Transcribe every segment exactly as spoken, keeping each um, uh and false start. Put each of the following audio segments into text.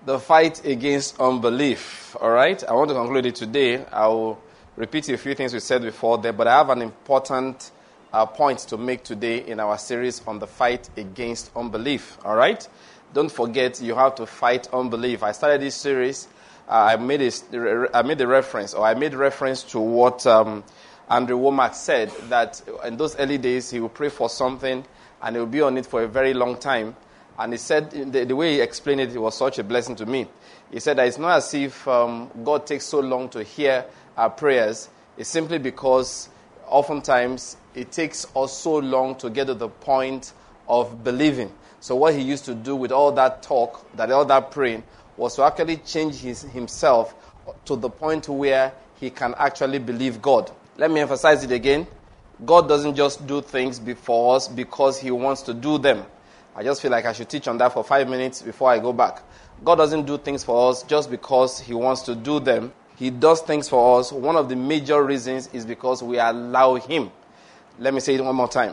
the fight against unbelief. All right? I want to conclude it today. I will repeat a few things we said before there, but I have an important uh, point to make today in our series on the fight against unbelief. All right? Don't forget, you have to fight unbelief. I started this series. Uh, I made a, I made a reference, or I made reference to what um, Andrew Womack said, that in those early days, he would pray for something, and he would be on it for a very long time. And he said, the, the way he explained it, it was such a blessing to me. He said that it's not as if um, God takes so long to hear our prayers. It's simply because oftentimes it takes us so long to get to the point of believing. So what he used to do with all that talk, that all that praying, was to actually change his, himself to the point where he can actually believe God. Let me emphasize it again. God doesn't just do things before us because he wants to do them. I just feel like I should teach on that for five minutes before I go back. God doesn't do things for us just because he wants to do them. He does things for us. One of the major reasons is because we allow him. Let me say it one more time.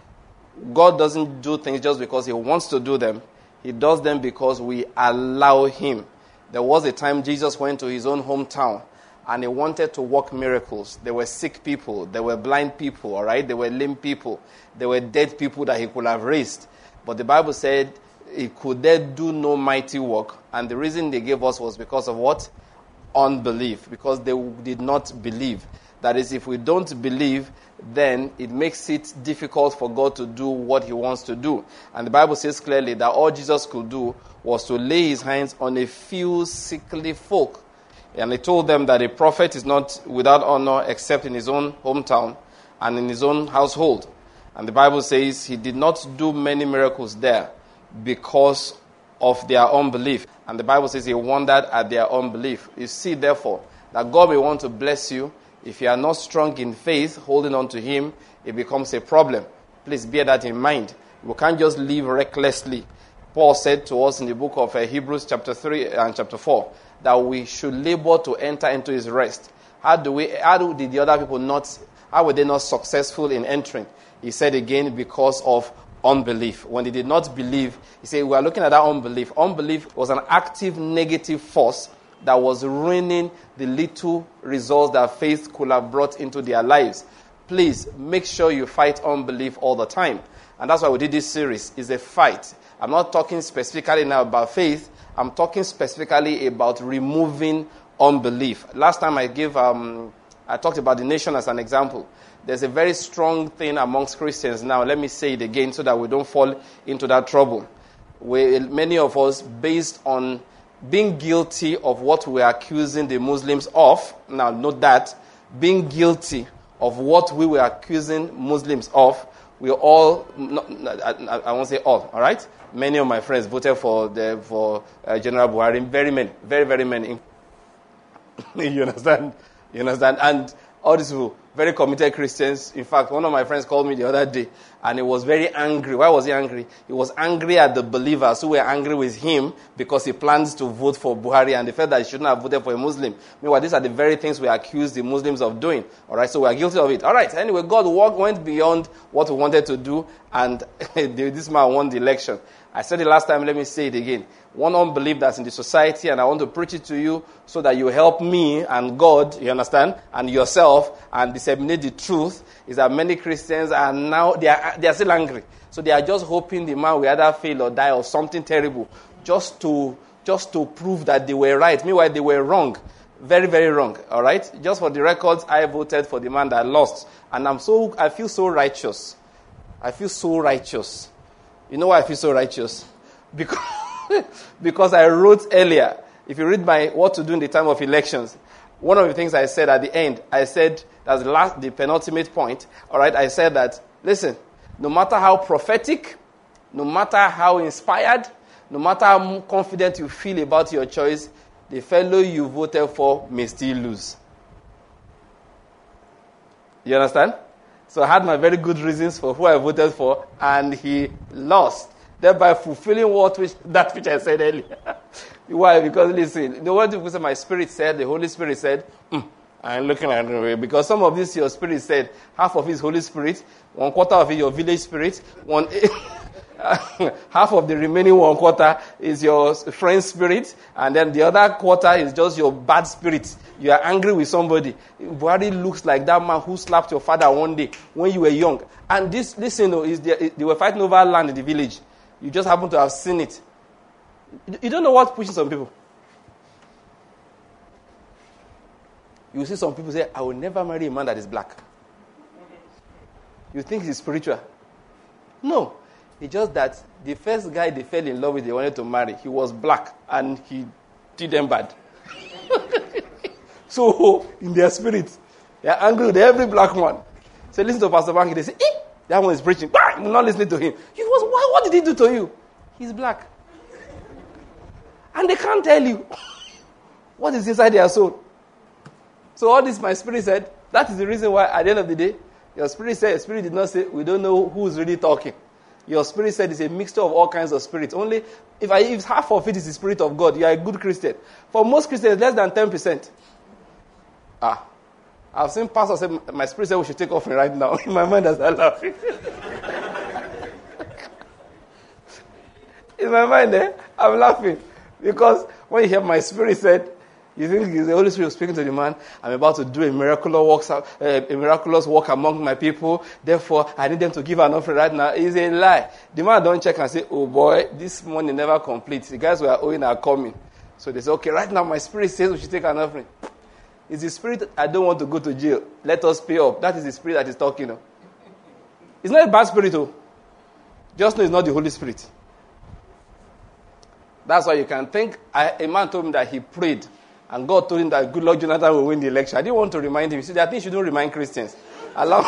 God doesn't do things just because he wants to do them. He does them because we allow him. There was a time Jesus went to his own hometown and he wanted to work miracles. There were sick people. There were blind people, all right? There were lame people. There were dead people that he could have raised. But the Bible said he could there do no mighty work. And the reason they gave us was because of what? Unbelief. Because they did not believe. That is, if we don't believe, then it makes it difficult for God to do what he wants to do. And the Bible says clearly that all Jesus could do was to lay his hands on a few sickly folk. And he told them that a prophet is not without honor except in his own hometown and in his own household. And the Bible says he did not do many miracles there because of their unbelief. And the Bible says he wondered at their unbelief. You see, therefore, that God may want to bless you. If you are not strong in faith, holding on to him, it becomes a problem. Please bear that in mind. We can't just live recklessly. Paul said to us in the book of uh, Hebrews chapter three and chapter four that we should labor to enter into his rest. How do we? How do, did the other people not? How were they not successful in entering? He said again, because of unbelief. When they did not believe, he said, we are looking at that unbelief. Unbelief was an active negative force that was ruining the little results that faith could have brought into their lives. Please, make sure you fight unbelief all the time. And that's why we did this series. It's a fight. I'm not talking specifically now about faith. I'm talking specifically about removing unbelief. Last time I gave, um, I talked about the nation as an example. There's a very strong thing amongst Christians now. Let me say it again so that we don't fall into that trouble. We, many of us, based on being guilty of what we're accusing the Muslims of, now note that, being guilty of what we were accusing Muslims of, we all, not, I, I won't say all, all right? Many of my friends voted for the for uh, General Buhari, very many, very, very many. You understand? You understand? And all these people, very committed Christians. In fact, one of my friends called me the other day, and he was very angry. Why was he angry? He was angry at the believers who were angry with him because he plans to vote for Buhari, and the fact that he shouldn't have voted for a Muslim. Meanwhile, these are the very things we accuse the Muslims of doing. All right, so we are guilty of it. All right, anyway, God walked, went beyond what we wanted to do, and this man won the election. I said it last time, let me say it again. One unbelief that's in the society, and I want to preach it to you so that you help me and God, you understand, and yourself, and disseminate the truth, is that many Christians are now, they are, they are still angry. So they are just hoping the man will either fail or die or something terrible, just to, just to prove that they were right. Meanwhile, they were wrong. Very, very wrong. All right? Just for the records, I voted for the man that lost. And I'm so, I feel so righteous. I feel so righteous. You know why I feel so righteous? Because, because I wrote earlier, if you read my What to Do in the Time of Elections, one of the things I said at the end, I said, that's the last, the penultimate point, all right, I said that, listen, no matter how prophetic, no matter how inspired, no matter how confident you feel about your choice, the fellow you voted for may still lose. You understand? So I had my very good reasons for who I voted for, and he lost, thereby fulfilling what which, that which I said earlier. Why? Because listen, the word of my spirit said, the Holy Spirit said, mm, I'm looking at it, because some of this your spirit said, half of it is Holy Spirit, one quarter of it your village spirit, one half of the remaining one quarter is your friend spirit, and then the other quarter is just your bad spirit. You are angry with somebody. Buhari looks like that man who slapped your father one day when you were young. And this, listen, is the, they were fighting over land in the village. You just happen to have seen it. You don't know what's pushing some people. You see some people say, I will never marry a man that is black. You think he's spiritual? No. It's just that the first guy they fell in love with, they wanted to marry, he was black and he did them bad. So, in their spirit, they are angry with every black one. So, listen to Pastor Banky, they say, eh, that one is preaching. I'm not listening to him. He was, why, what did he do to you? He's black. And they can't tell you what is inside their soul. So, all this my spirit said, that is the reason why, at the end of the day, your spirit said, your spirit did not say, we don't know who's really talking. Your spirit said it's a mixture of all kinds of spirits. Only if, I, if half of it is the Spirit of God, you are a good Christian. For most Christians, less than ten percent. Ah. I've seen pastors say, my spirit said we should take offering right now. In my mind, I start laughing. In my mind, eh, I'm laughing. Because when you hear my spirit said, you think the Holy Spirit speaking to the man, I'm about to do a miraculous work, uh, a miraculous work among my people. Therefore, I need them to give an offering right now. It's a lie. The man don't check and say, oh boy, this money never completes. The guys who are owing are coming. So they say, okay, right now my spirit says we should take an offering. It's the spirit, I don't want to go to jail. Let us pay up. That is the spirit that is talking. You know? It's not a bad spirit, though. Just know it's not the Holy Spirit. That's why you can think, I, a man told me that he prayed. And God told him that good Lord Jonathan will win the election. I didn't want to remind him. You see, I think you shouldn't remind Christians. Allow.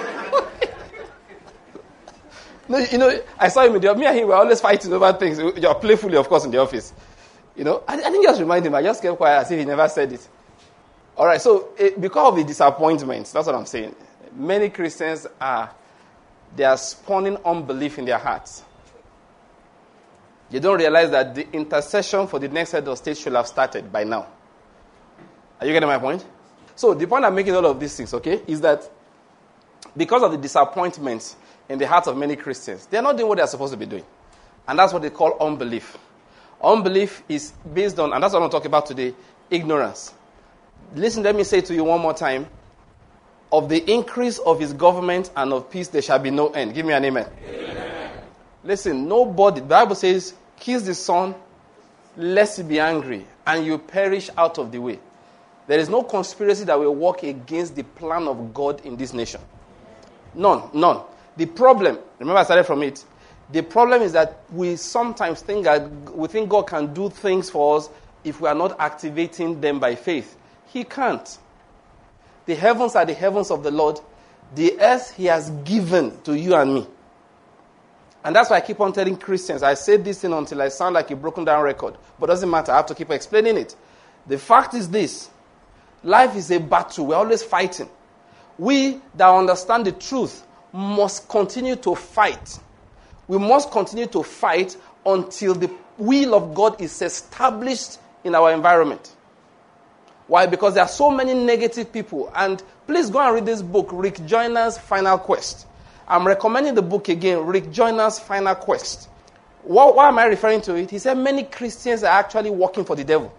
No, you know, I saw him in the, me and him were always fighting over things. You're playfully, of course, in the office. You know, I, I didn't just remind him. I just kept quiet as if he never said it. All right, so it, because of the disappointments, that's what I'm saying. Many Christians are, they are spawning unbelief in their hearts. You don't realize that the intercession for the next head of state should have started by now. Are you getting my point? So the point I'm making all of these things, okay, is that because of the disappointments in the hearts of many Christians, they're not doing what they're supposed to be doing. And that's what they call unbelief. Unbelief is based on, and that's what I'm talking about today, ignorance. Listen, let me say to you one more time. Of the increase of his government and of peace, there shall be no end. Give me an amen. Amen. Listen, nobody, the Bible says, kiss the Son, lest he be angry, and you perish out of the way. There is no conspiracy that will work against the plan of God in this nation. None, none. The problem, remember I started from it, the problem is that we sometimes think that we think God can do things for us if we are not activating them by faith. He can't. The heavens are the heavens of the Lord. The earth he has given to you and me. And that's why I keep on telling Christians, I say this thing until I sound like a broken down record. But it doesn't matter, I have to keep explaining it. The fact is this. Life is a battle. We're always fighting. We that understand the truth must continue to fight. We must continue to fight until the will of God is established in our environment. Why? Because there are so many negative people. And please go and read this book, Rick Joyner's Final Quest. I'm recommending the book again, Rick Joyner's Final Quest. What, why am I referring to it? He said many Christians are actually working for the devil.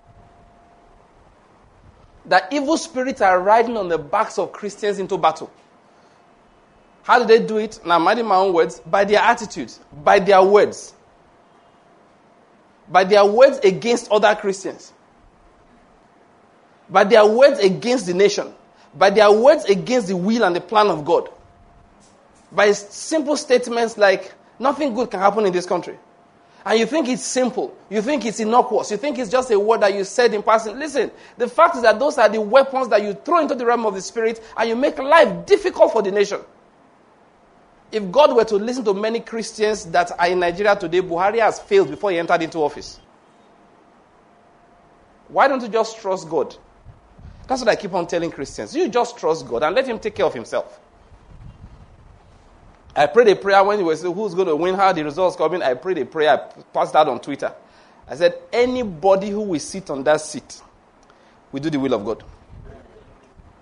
That evil spirits are riding on the backs of Christians into battle. How do they do it? Now, I'm minding my own words. By their attitudes. By their words. By their words against other Christians. By their words against the nation. By their words against the will and the plan of God. By simple statements like, nothing good can happen in this country. And you think it's simple. You think it's innocuous. You think it's just a word that you said in passing. Listen, the fact is that those are the weapons that you throw into the realm of the spirit and you make life difficult for the nation. If God were to listen to many Christians that are in Nigeria today, Buhari has failed before he entered into office. Why don't you just trust God? That's what I keep on telling Christians. You just trust God and let him take care of himself. I prayed a prayer when you were saying who's going to win, how the results coming. I prayed a prayer, I passed that on Twitter. I said, anybody who will sit on that seat will do the will of God.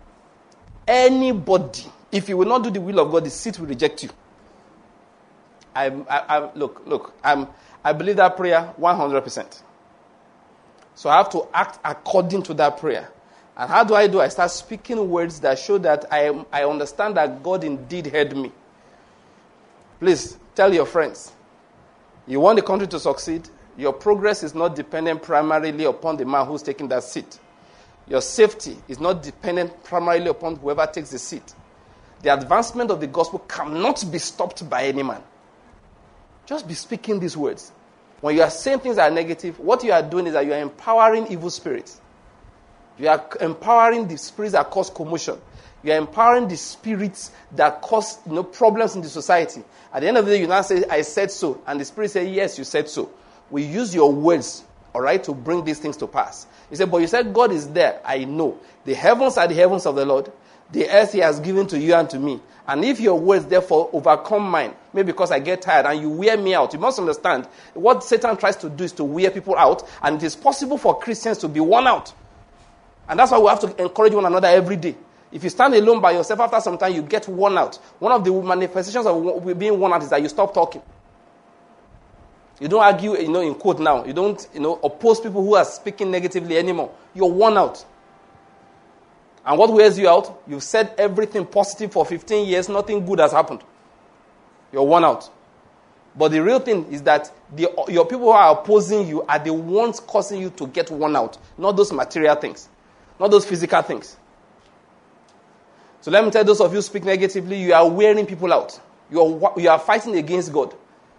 Anybody. If you will not do the will of God, the seat will reject you. I, I, I look, look, I'm, I believe that prayer one hundred percent. So I have to act according to that prayer. And how do I do? I start speaking words that show that I am, I understand that God indeed heard me. Please tell your friends, you want the country to succeed, your progress is not dependent primarily upon the man who's taking that seat. Your safety is not dependent primarily upon whoever takes the seat. The advancement of the gospel cannot be stopped by any man. Just be speaking these words. When you are saying things that are negative, what you are doing is that you are empowering evil spirits. You are empowering the spirits that cause commotion. You are empowering the spirits that cause you know, problems in the society. At the end of the day, you now say, I said so. And the spirit say, yes, you said so. We use your words, all right, to bring these things to pass. You say, but you said God is there. I know. The heavens are the heavens of the Lord. The earth he has given to you and to me. And if your words therefore overcome mine, maybe because I get tired and you wear me out, you must understand what Satan tries to do is to wear people out. And it is possible for Christians to be worn out. And that's why we have to encourage one another every day. If you stand alone by yourself, after some time, you get worn out. One of the manifestations of being worn out is that you stop talking. You don't argue, you know, in quote now. You don't, you know, oppose people who are speaking negatively anymore. You're worn out. And what wears you out? You've said everything positive for fifteen years. Nothing good has happened. You're worn out. But the real thing is that the, your people who are opposing you are the ones causing you to get worn out. Not those material things. Not those physical things. So let me tell those of you who speak negatively, you are wearing people out. You are, you are fighting against God.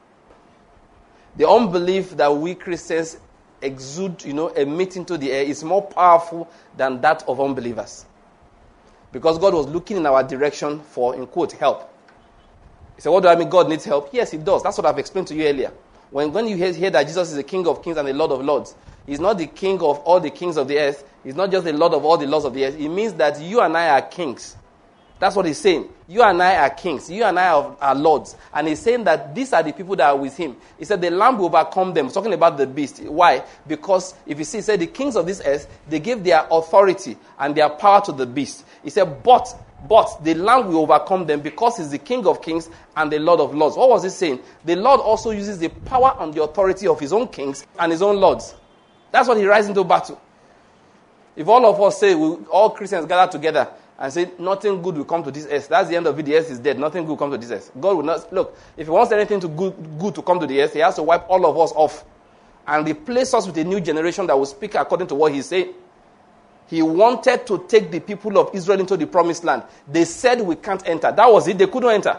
The unbelief that we Christians exude, you know, emit into the air is more powerful than that of unbelievers. Because God was looking in our direction for, in quote, help. He said, what do I mean God needs help? Yes, he does. That's what I've explained to you earlier. When, when you hear, hear that Jesus is the King of kings and the Lord of lords, he's not the King of all the kings of the earth. He's not just the Lord of all the lords of the earth. It means that you and I are kings. That's what he's saying. You and I are kings. You and I are, are lords. And he's saying that these are the people that are with him. He said the lamb will overcome them. He's talking about the beast. Why? Because if you see, he said the kings of this earth, they gave their authority and their power to the beast. He said, but, but the lamb will overcome them because he's the King of kings and the Lord of lords. What was he saying? The Lord also uses the power and the authority of his own kings and his own lords. That's what he rises into battle. If all of us say, we, all Christians gather together, and say, nothing good will come to this earth. That's the end of it. The earth is dead. Nothing good will come to this earth. God will not... Look, if he wants anything to good, good to come to the earth, he has to wipe all of us off and replace us with a new generation that will speak according to what he's saying. He wanted to take the people of Israel into the promised land. They said we can't enter. That was it. They couldn't enter.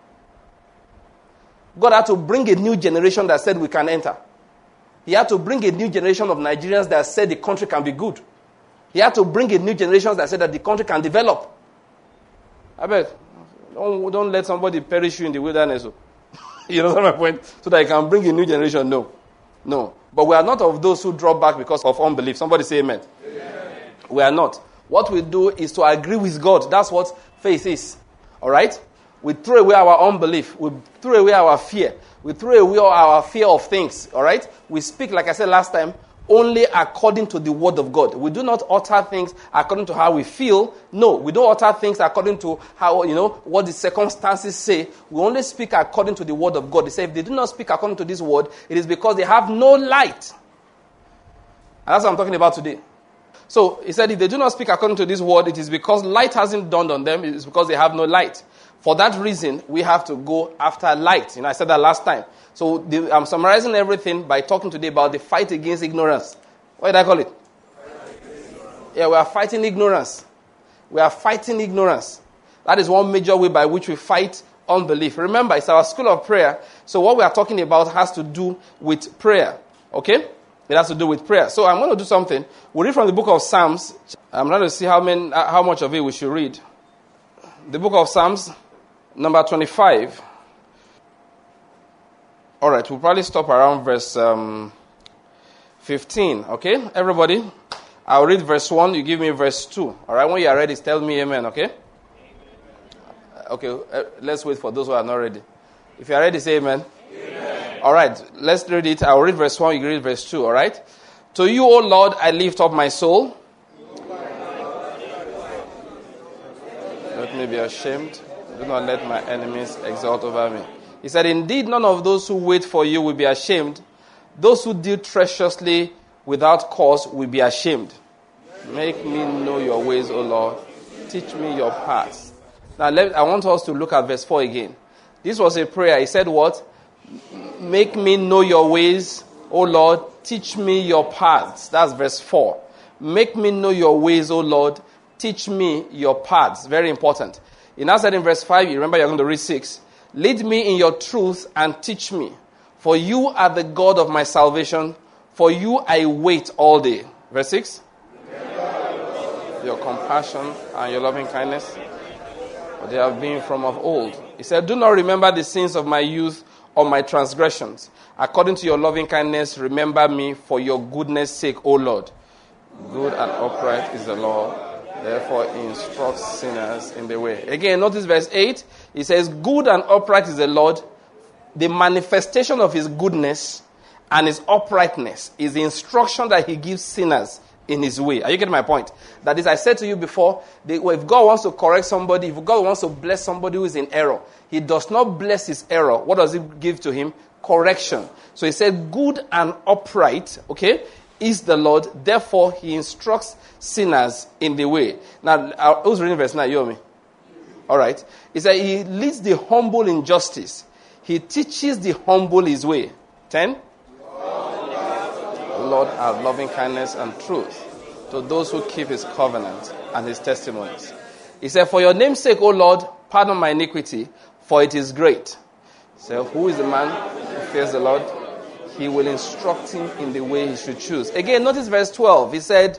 God had to bring a new generation that said we can enter. He had to bring a new generation of Nigerians that said the country can be good. He had to bring a new generation that said that the country can develop. I bet. Don't, don't let somebody perish you in the wilderness. You know my point? So that he can bring a new generation. No. No. But we are not of those who draw back because of unbelief. Somebody say amen. Amen. We are not. What we do is to agree with God. That's what faith is. All right? We throw away our unbelief. We throw away our fear. We throw away our fear of things. All right? We speak, like I said last time, only according to the word of God. We do not utter things according to how we feel. No, we don't utter things according to how, you know, what the circumstances say. We only speak according to the word of God. They say if they do not speak according to this word, it is because they have no light. And that's what I'm talking about today. So he said if they do not speak according to this word, it is because light hasn't dawned on them. It is because they have no light. For that reason, we have to go after light. You know, I said that last time. So the, I'm summarizing everything by talking today about the fight against ignorance. What did I call it? Yeah, we are fighting ignorance. We are fighting ignorance. That is one major way by which we fight unbelief. Remember, it's our school of prayer. So what we are talking about has to do with prayer. Okay? It has to do with prayer. So I'm going to do something. We'll read from the book of Psalms. I'm going to see how many, how much of it we should read. The book of Psalms, number twenty-five. All right, we'll probably stop around verse um, fifteen, okay? Everybody, I'll read verse one, you give me verse two. All right, when you are ready, tell me amen, okay? Amen. Okay, uh, let's wait for those who are not ready. If you are ready, say amen. Amen. All right, let's read it. I'll read verse one, you read verse two, all right? To you, O Lord, I lift up my soul. Let me be ashamed. Do not let my enemies exalt over me. He said, indeed, none of those who wait for you will be ashamed. Those who deal treacherously without cause will be ashamed. Make me know your ways, O Lord. Teach me your paths. Now, let, I want us to look at verse four again. This was a prayer. He said what? Make me know your ways, O Lord. Teach me your paths. That's verse four. Make me know your ways, O Lord. Teach me your paths. Very important. He now said in verse five, you remember you're going to read six. Lead me in your truth and teach me. For you are the God of my salvation. For you I wait all day. Verse six. Your compassion and your loving kindness, for they have been from of old. He said, do not remember the sins of my youth or my transgressions. According to your loving kindness, remember me for your goodness' sake, O Lord. Good and upright is the Lord. Therefore, he instructs sinners in the way. Again, notice verse eight. He says, good and upright is the Lord. The manifestation of his goodness and his uprightness is the instruction that he gives sinners in his way. Are you getting my point? That is, I said to you before, that if God wants to correct somebody, if God wants to bless somebody who is in error, he does not bless his error. What does he give to him? Correction. So he said, good and upright, okay, is the Lord. Therefore, he instructs sinners in the way. Now, I was reading verse nine. You hear me? All right. He said, he leads the humble in justice. He teaches the humble his way. Ten. Lord, have loving kindness and truth to those who keep his covenant and his testimonies. He said, for your name's sake, O Lord, pardon my iniquity, for it is great. So who is the man who fears the Lord? He will instruct him in the way he should choose. Again, notice verse twelve. He said,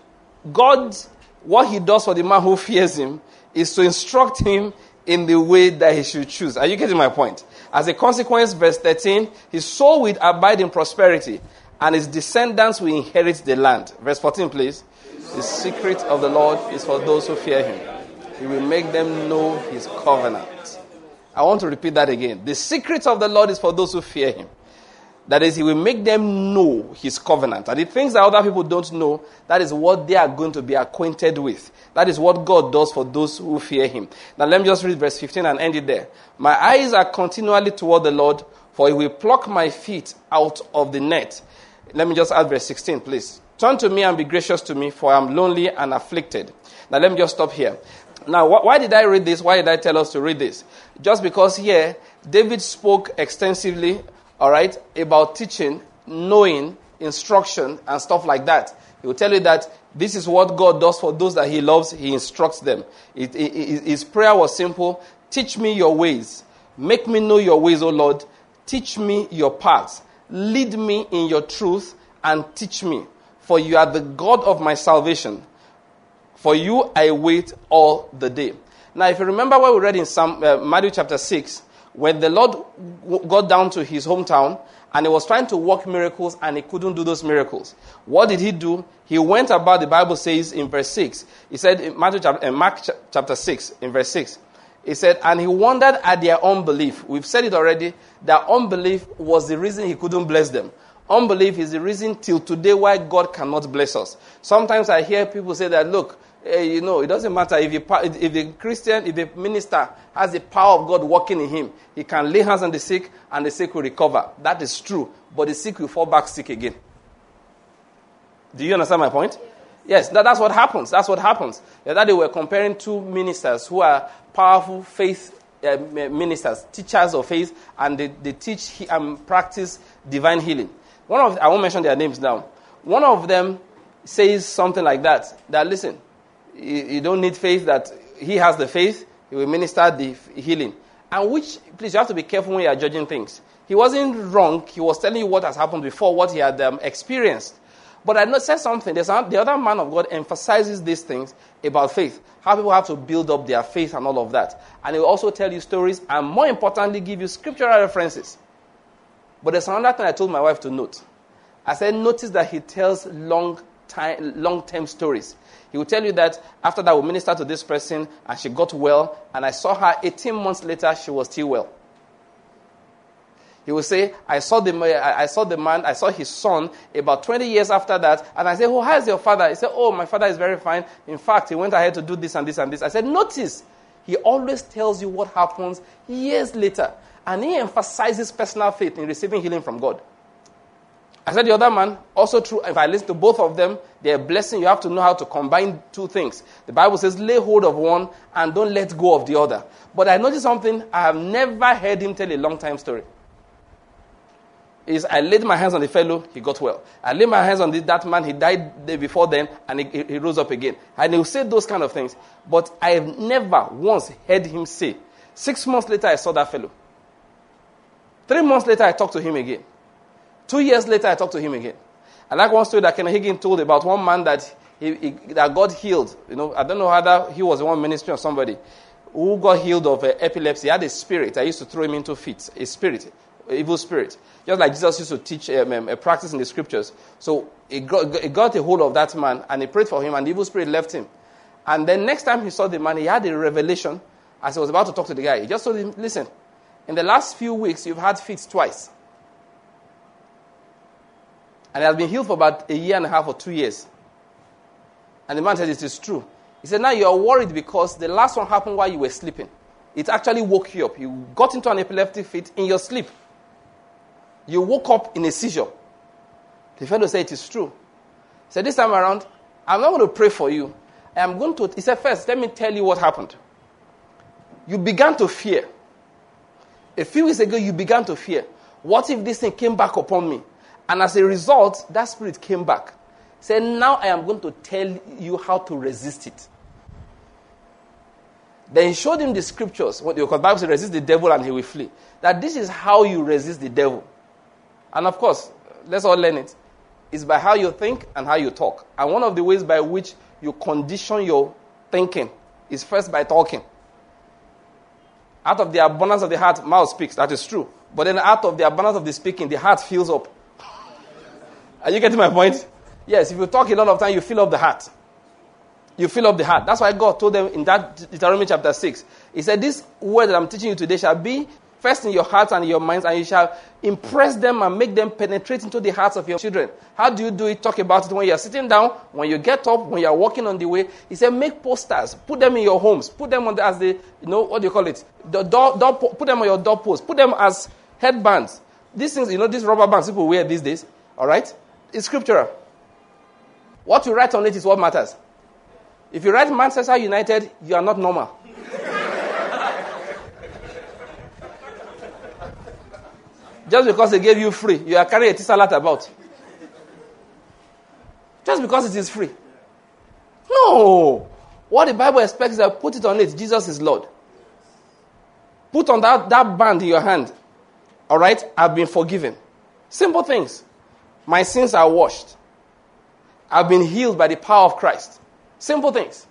God, what he does for the man who fears him is to instruct him in the way that he should choose. Are you getting my point? As a consequence, verse thirteen, his soul will abide in prosperity, and his descendants will inherit the land. Verse fourteen, please. The secret of the Lord is for those who fear him. He will make them know his covenant. I want to repeat that again. The secret of the Lord is for those who fear him. That is, he will make them know his covenant. And the things that other people don't know, that is what they are going to be acquainted with. That is what God does for those who fear him. Now let me just read verse fifteen and end it there. My eyes are continually toward the Lord, for he will pluck my feet out of the net. Let me just add verse sixteen, please. Turn to me and be gracious to me, for I am lonely and afflicted. Now let me just stop here. Now, wh- why did I read this? Why did I tell us to read this? Just because here, David spoke extensively, all right, about teaching, knowing, instruction, and stuff like that. He will tell you that this is what God does for those that he loves. He instructs them. It, it, it, his prayer was simple. Teach me your ways. Make me know your ways, O Lord. Teach me your paths. Lead me in your truth and teach me. For you are the God of my salvation. For you I wait all the day. Now, if you remember what we read in Psalm, uh, Matthew chapter six, when the Lord w- got down to his hometown and he was trying to work miracles and he couldn't do those miracles. What did he do? He went about, the Bible says in verse six, he said in Matthew chapter, uh, Mark ch- chapter six, in verse six, he said, and he wondered at their unbelief. We've said it already, that unbelief was the reason he couldn't bless them. Unbelief is the reason till today why God cannot bless us. Sometimes I hear people say that, look, Hey, you know, it doesn't matter if you, if the Christian, if the minister has the power of God working in him, he can lay hands on the sick and the sick will recover. That is true. But the sick will fall back sick again. Do you understand my point? Yes, that, that's what happens. That's what happens. The other day we were comparing two ministers who are powerful faith uh, ministers, teachers of faith, and they, they teach and practice divine healing. One of I won't mention their names now. One of them says something like that. That listen. You don't need faith, that he has the faith, he will minister the healing. And which, please, you have to be careful when you are judging things. He wasn't wrong. He was telling you what has happened before, what he had um, experienced. But I said something. There's a, the other man of God emphasizes these things about faith, how people have to build up their faith and all of that. And he will also tell you stories and, more importantly, give you scriptural references. But there's another thing I told my wife to note. I said, notice that he tells long time, long-term stories. He will tell you that after that we ministered to this person and she got well, and I saw her eighteen months later, she was still well. He will say, I saw the I saw the man, I saw his son about twenty years after that, and I said, oh, how is your father? He said, oh, my father is very fine. In fact, he went ahead to do this and this and this. I said, notice, he always tells you what happens years later. And he emphasizes personal faith in receiving healing from God. I said the other man, also true, if I listen to both of them, they're a blessing. You have to know how to combine two things. The Bible says, lay hold of one and don't let go of the other. But I noticed something, I have never heard him tell a long time story. Is I laid my hands on the fellow, he got well. I laid my hands on the, that man, he died the day before then, and he, he rose up again. And he'll say those kind of things. But I have never once heard him say, six months later, I saw that fellow. Three months later, I talked to him again. Two years later, I talked to him again. I like one story that Ken Hagin told about one man that he, he that got healed. You know, I don't know whether he was the one ministry or somebody who got healed of uh, epilepsy. He had a spirit. I used to throw him into fits. A spirit, an evil spirit. Just like Jesus used to teach um, um, a practice in the scriptures. So he got, he got a hold of that man and he prayed for him and the evil spirit left him. And then next time he saw the man, he had a revelation as he was about to talk to the guy. He just told him, listen, in the last few weeks, you've had fits twice. And he has been healed for about a year and a half or two years. And the man said, it is true. He said, now you are worried because the last one happened while you were sleeping. It actually woke you up. You got into an epileptic fit in your sleep. You woke up in a seizure. The fellow said, it is true. He said, this time around, I'm not going to pray for you. I am going to, he said, first, let me tell you what happened. You began to fear. A few weeks ago, you began to fear. What if this thing came back upon me? And as a result, that spirit came back. He said, now I am going to tell you how to resist it. Then he showed him the scriptures. What the Bible says, resist the devil and he will flee. That this is how you resist the devil. And of course, let's all learn it. It's by how you think and how you talk. And one of the ways by which you condition your thinking is first by talking. Out of the abundance of the heart, mouth speaks. That is true. But then out of the abundance of the speaking, the heart fills up. Are you getting my point? Yes, if you talk a lot of time, you fill up the heart. You fill up the heart. That's why God told them in that Deuteronomy chapter six. He said, this word that I'm teaching you today shall be first in your hearts and in your minds, and you shall impress them and make them penetrate into the hearts of your children. How do you do it? Talk about it when you're sitting down, when you get up, when you're walking on the way. He said, make posters. Put them in your homes. Put them on the, as the, you know, what do you call it? The door, door, put them on your doorposts. Put them as headbands. These things, you know, these rubber bands people wear these days. All right? It's scriptural. What you write on it is what matters. If you write Manchester United, you are not normal. Just because they gave you free, you are carrying a T-Salat about. Just because it is free. No. What the Bible expects is that put it on it. Jesus is Lord. Put on that, that band in your hand. All right? I've been forgiven. Simple things. My sins are washed. I've been healed by the power of Christ. Simple things.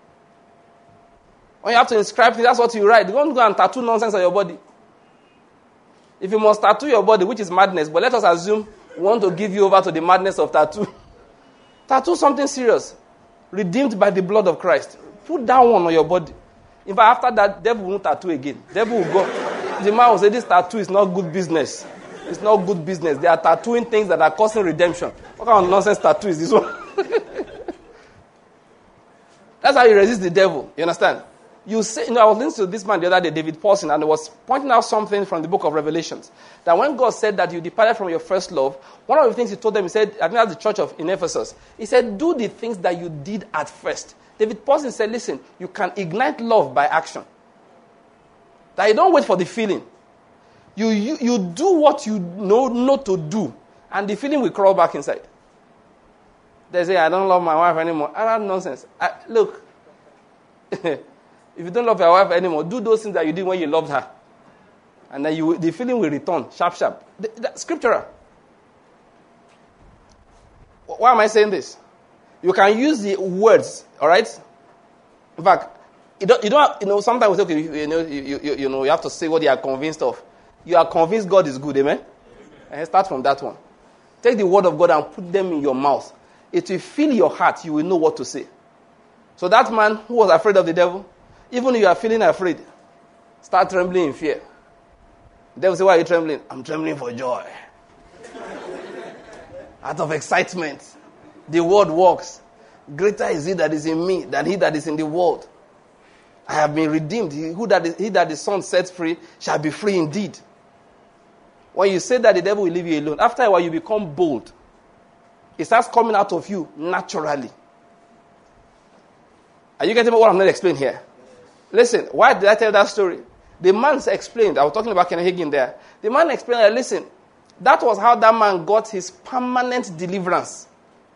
When you have to inscribe things, that's what you write. Don't go and tattoo nonsense on your body. If you must tattoo your body, which is madness, but let us assume we want to give you over to the madness of tattoo. Tattoo something serious. Redeemed by the blood of Christ. Put that one on your body. In fact, after that, devil won't tattoo again. Devil will go. The man will say, this tattoo is not good business. It's not good business. They are tattooing things that are causing redemption. What kind of nonsense tattoo is this one? That's how you resist the devil. You understand? You say, you know, I was listening to this man the other day, David Paulson, and he was pointing out something from the book of Revelations. That when God said that you departed from your first love, one of the things he told them, he said, I think that's the church of in Ephesus. He said, do the things that you did at first. David Paulson said, listen, you can ignite love by action. That you don't wait for the feeling. You, you, you do what you know not to do, and the feeling will crawl back inside. They say, I don't love my wife anymore. Ah, that's nonsense. I, look, if you don't love your wife anymore, do those things that you did when you loved her. And then you, the feeling will return, sharp, sharp. The, the, scriptural. Why am I saying this? You can use the words, all right? In fact, you don't, you don't have, you know, sometimes we say, okay, you know, you, you, you know, you have to say what you are convinced of. You are convinced God is good, amen? And start from that one. Take the word of God and put them in your mouth. It will fill your heart. You will know what to say. So that man who was afraid of the devil, even if you are feeling afraid, start trembling in fear. The devil say, why are you trembling? I'm trembling for joy. Out of excitement. The word works. Greater is he that is in me than he that is in the world. I have been redeemed. He, who that is, he that the Son sets free shall be free indeed. When you say that, the devil will leave you alone. After a while, you become bold. It starts coming out of you naturally. Are you getting what I'm not explaining here? Listen, why did I tell that story? The man explained, I was talking about Kenneth Hagin there. The man explained that, listen, that was how that man got his permanent deliverance.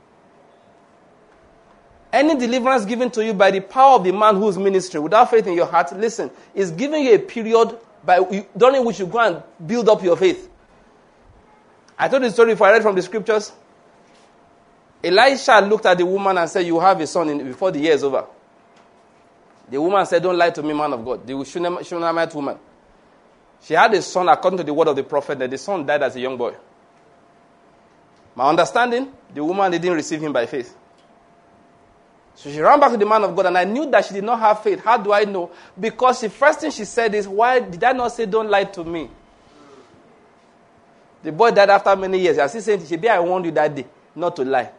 Any deliverance given to you by the power of the man whose ministry, without faith in your heart, listen, is giving you a period by during which you go and build up your faith. I told the story before I read from the scriptures. Elisha looked at the woman and said, you have a son in, before the year is over. The woman said, don't lie to me, man of God. The Shunammite woman. She had a son according to the word of the prophet, that the son died as a young boy. My understanding, the woman didn't receive him by faith. So she ran back to the man of God, and I knew that she did not have faith. How do I know? Because the first thing she said is, why did I not say, don't lie to me? The boy died after many years. I still saying, Shebi, I warned you that day not to lie.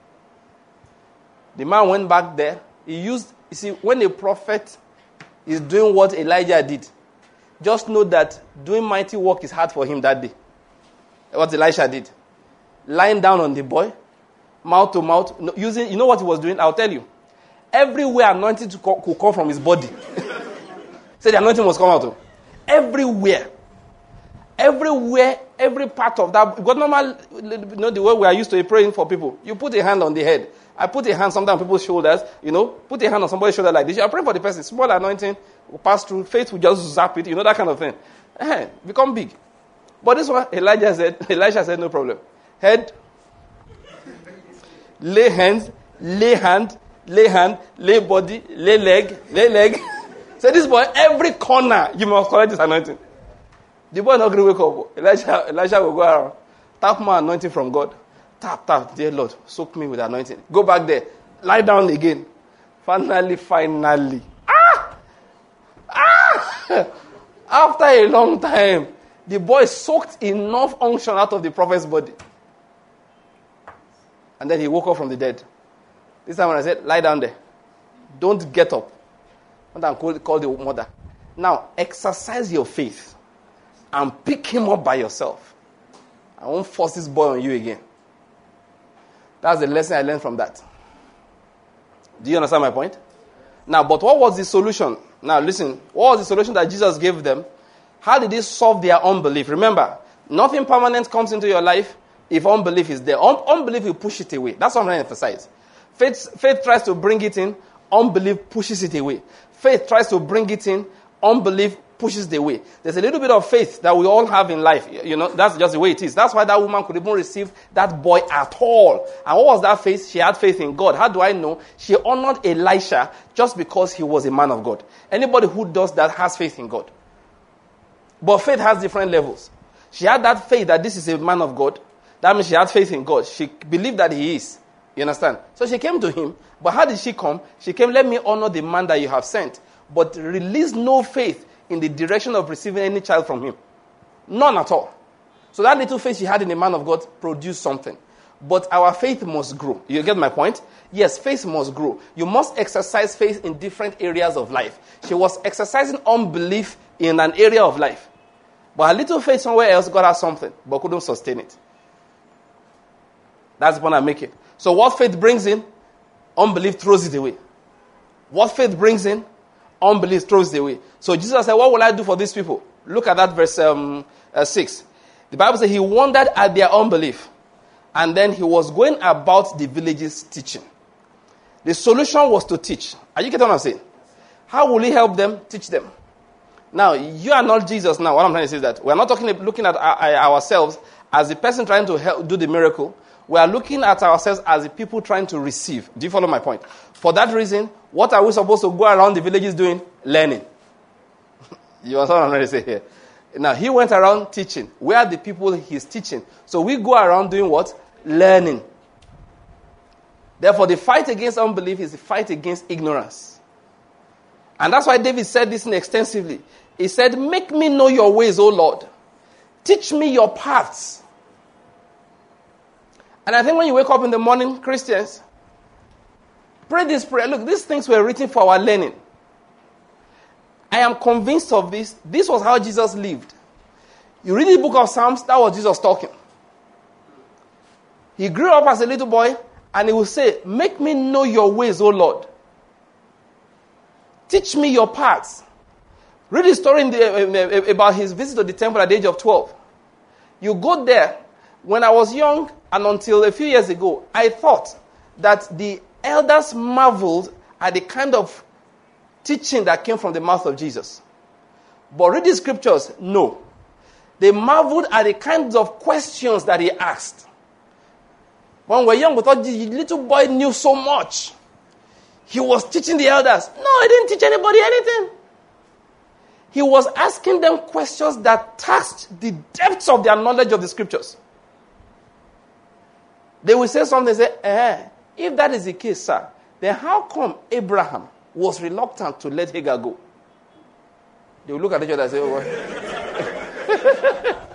The man went back there. He used, you see, when a prophet is doing what Elijah did, just know that doing mighty work is hard for him that day. What Elisha did. Lying down on the boy, mouth to mouth, using, you know what he was doing? I'll tell you. Everywhere anointing could come from his body. Say the anointing must come out of. Everywhere. Everywhere, every part of that. Because normal, you know, the way we are used to praying for people. You put a hand on the head. I put a hand sometimes on people's shoulders. You know, put a hand on somebody's shoulder like this. You are praying for the person. Small anointing will pass through. Faith will just zap it. You know, that kind of thing. Eh, become big. But this one, Elijah said, Elisha said, no problem. Head, lay hands, lay hand, lay hand, lay body, lay leg, lay leg. Say this boy, every corner, you must collect this anointing. The boy not going to wake up. Elijah, Elijah will go around. Tap my anointing from God. Tap, tap, dear Lord, soak me with anointing. Go back there. Lie down again. Finally, finally. Ah! Ah! After a long time, the boy soaked enough unction out of the prophet's body. And then he woke up from the dead. This time when I said, lie down there. Don't get up. And then call, call the mother. Now, exercise your faith. And pick him up by yourself. I won't force this boy on you again. That's the lesson I learned from that. Do you understand my point? Now, but what was the solution? Now, listen. What was the solution that Jesus gave them? How did he solve their unbelief? Remember, nothing permanent comes into your life if unbelief is there. Un- unbelief will push it away. That's what I'm trying to emphasize. Faith, faith tries to bring it in. Unbelief pushes it away. Faith tries to bring it in. Unbelief pushes the way. There's a little bit of faith that we all have in life. You know, that's just the way it is. That's why that woman could even receive that boy at all. And what was that faith? She had faith in God. How do I know? She honored Elisha just because he was a man of God. Anybody who does that has faith in God. But faith has different levels. She had that faith that this is a man of God. That means she had faith in God. She believed that he is. You understand? So she came to him. But how did she come? She came, let me honor the man that you have sent. But release no faith in the direction of receiving any child from him. None at all. So that little faith she had in the man of God produced something. But our faith must grow. You get my point? Yes, faith must grow. You must exercise faith in different areas of life. She was exercising unbelief in an area of life. But her little faith somewhere else got her something, but couldn't sustain it. That's the point I'm making. So what faith brings in, unbelief throws it away. What faith brings in, unbelief throws it away. So Jesus said, what will I do for these people? Look at that verse um, uh, six. The Bible says he wondered at their unbelief. And then he was going about the villages teaching. The solution was to teach. Are you getting what I'm saying? How will he help them? Teach them. Now, you are not Jesus now. What I'm trying to say is that we're not talking, looking at our, ourselves as the person trying to help do the miracle. We are looking at ourselves as the people trying to receive. Do you follow my point? For that reason, what are we supposed to go around the villages doing? Learning. You understand what I'm trying to say here? Now, he went around teaching. Where are the people he's teaching? So we go around doing what? Learning. Therefore, the fight against unbelief is the fight against ignorance. And that's why David said this extensively. He said, make me know your ways, O Lord. Teach me your paths. And I think when you wake up in the morning, Christians, pray this prayer. Look, these things were written for our learning. I am convinced of this. This was how Jesus lived. You read the book of Psalms, that was Jesus talking. He grew up as a little boy, and he would say, make me know your ways, O Lord. Teach me your paths. Read the story in the, uh, about his visit to the temple at the age of twelve. You go there. When I was young, and until a few years ago, I thought that the elders marveled at the kind of teaching that came from the mouth of Jesus. But read the scriptures, no. They marveled at the kinds of questions that he asked. When we were young, we thought the little boy knew so much. He was teaching the elders. No, he didn't teach anybody anything. He was asking them questions that touched the depths of their knowledge of the scriptures. They will say something, say, eh, if that is the case, sir, then how come Abraham was reluctant to let Hagar go? They will look at each other and say, oh, well.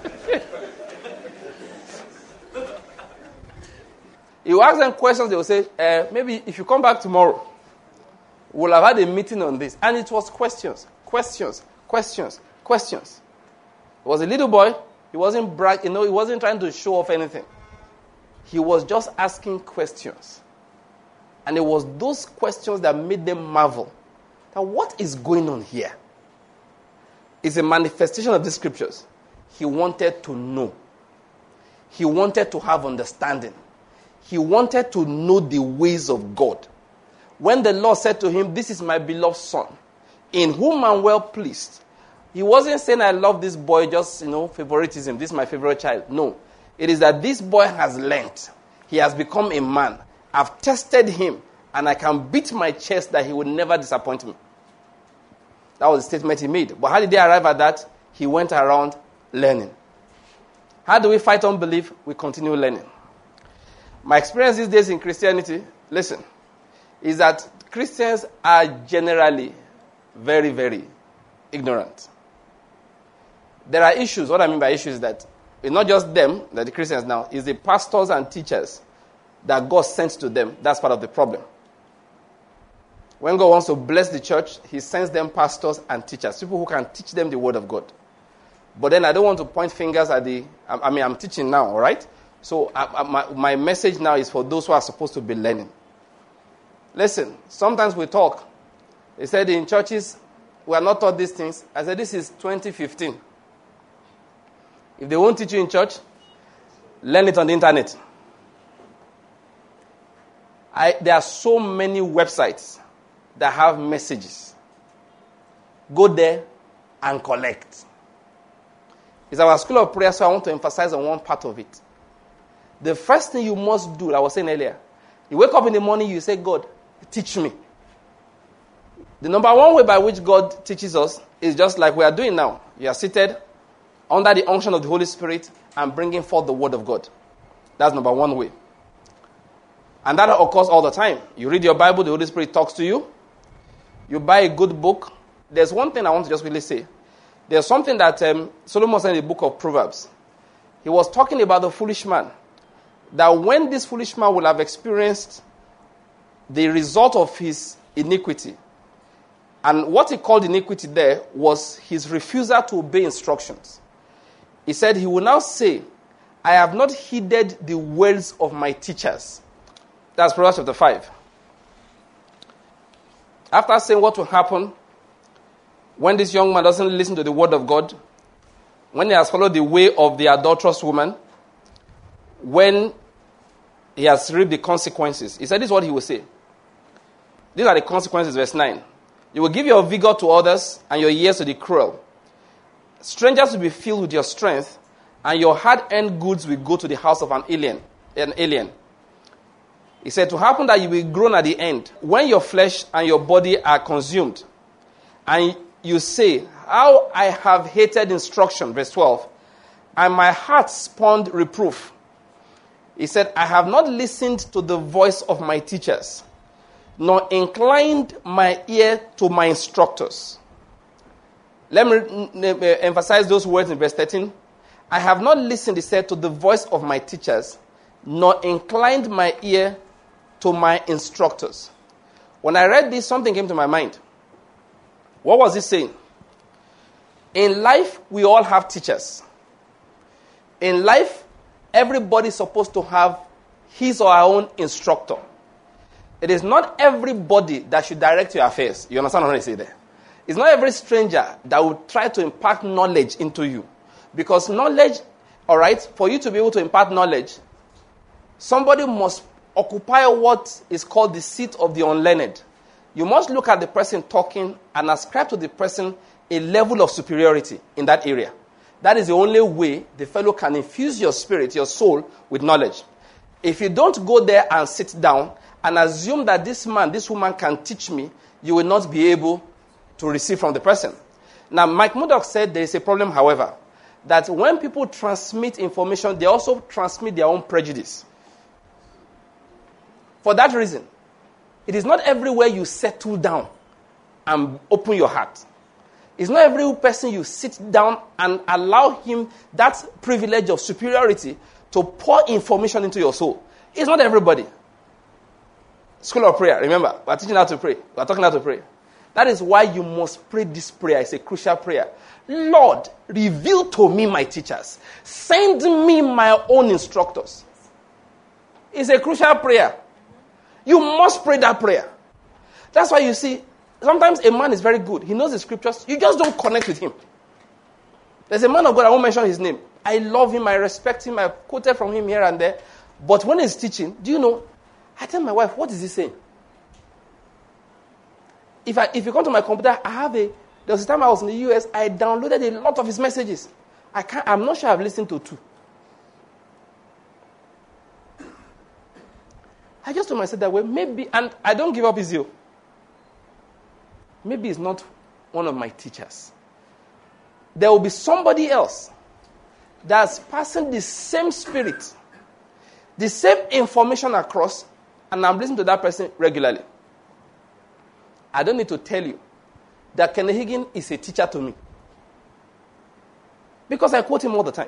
You ask them questions, they will say, uh, maybe if you come back tomorrow, we'll have had a meeting on this. And it was questions, questions, questions, questions. He was a little boy. He wasn't brag, you know, he wasn't trying to show off anything. He was just asking questions. And it was those questions that made them marvel. Now, what is going on here? It's a manifestation of the scriptures. He wanted to know. He wanted to have understanding. He wanted to know the ways of God. When the Lord said to him, this is my beloved son, in whom I'm well pleased, he wasn't saying, I love this boy, just, you know, favoritism. This is my favorite child. No. It is that this boy has learned. He has become a man. I've tested him, and I can beat my chest that he will never disappoint me. That was the statement he made. But how did they arrive at that? He went around learning. How do we fight unbelief? We continue learning. My experience these days in Christianity, listen, is that Christians are generally very, very ignorant. There are issues. What I mean by issues is that it's not just them, that the Christians now, it's the pastors and teachers that God sent to them. That's part of the problem. When God wants to bless the church, he sends them pastors and teachers, people who can teach them the word of God. But then I don't want to point fingers at the, I, I mean, I'm teaching now, all right? So I, I, my, my message now is for those who are supposed to be learning. Listen, sometimes we talk. They said in churches, we are not taught these things. I said, this is twenty fifteen. If they won't teach you in church, learn it on the internet. I, there are so many websites that have messages. Go there and collect. It's our school of prayer, so I want to emphasize on one part of it. The first thing you must do, I was saying earlier, you wake up in the morning, you say, God, teach me. The number one way by which God teaches us is just like we are doing now. You are seated under the unction of the Holy Spirit and bringing forth the word of God. That's number one way. And that occurs all the time. You read your Bible, the Holy Spirit talks to you. You buy a good book. There's one thing I want to just really say. There's something that um, Solomon said in the book of Proverbs. He was talking about the foolish man. That when this foolish man will have experienced the result of his iniquity, and what he called iniquity there was his refusal to obey instructions. He said he will now say, I have not heeded the words of my teachers. That's Proverbs chapter five. After saying what will happen when this young man doesn't listen to the word of God, when he has followed the way of the adulterous woman, when he has reaped the consequences, he said this is what he will say. These are the consequences, verse nine. You will give your vigor to others and your years to the cruel. Strangers will be filled with your strength, and your hard-earned goods will go to the house of an alien. An alien. He said, to happen that you will groan at the end, when your flesh and your body are consumed, and you say, how I have hated instruction, verse twelve, and my heart spurned reproof. He said, I have not listened to the voice of my teachers, nor inclined my ear to my instructors. Let me emphasize those words in verse thirteen. I have not listened, he said, to the voice of my teachers, nor inclined my ear to my instructors. When I read this, something came to my mind. What was he saying? In life, we all have teachers. In life, everybody's supposed to have his or her own instructor. It is not everybody that should direct your affairs. You understand what I say there? It's not every stranger that will try to impart knowledge into you. Because knowledge, all right, for you to be able to impart knowledge, somebody must occupy what is called the seat of the unlearned. You must look at the person talking and ascribe to the person a level of superiority in that area. That is the only way the fellow can infuse your spirit, your soul, with knowledge. If you don't go there and sit down and assume that this man, this woman can teach me, you will not be able to receive from the person. Now, Mike Murdoch said there is a problem, however, that when people transmit information, they also transmit their own prejudice. For that reason, it is not everywhere you settle down and open your heart. It's not every person you sit down and allow him that privilege of superiority to pour information into your soul. It's not everybody. School of prayer, remember, we're teaching how to pray. We're talking how to pray. That is why you must pray this prayer. It's a crucial prayer. Lord, reveal to me my teachers. Send me my own instructors. It's a crucial prayer. You must pray that prayer. That's why you see, sometimes a man is very good. He knows the scriptures. You just don't connect with him. There's a man of God, I won't mention his name. I love him. I respect him. I've quoted from him here and there. But when he's teaching, do you know, I tell my wife, what is he saying? If I, if you come to my computer, I have a, there was a time I was in the U S, I downloaded a lot of his messages. I can't, I'm not sure I've listened to two. I just told myself that way, maybe, and I don't give up easy. Maybe it's not one of my teachers. There will be somebody else that's passing the same spirit, the same information across, and I'm listening to that person regularly. I don't need to tell you that Kenneth Hagin is a teacher to me. Because I quote him all the time.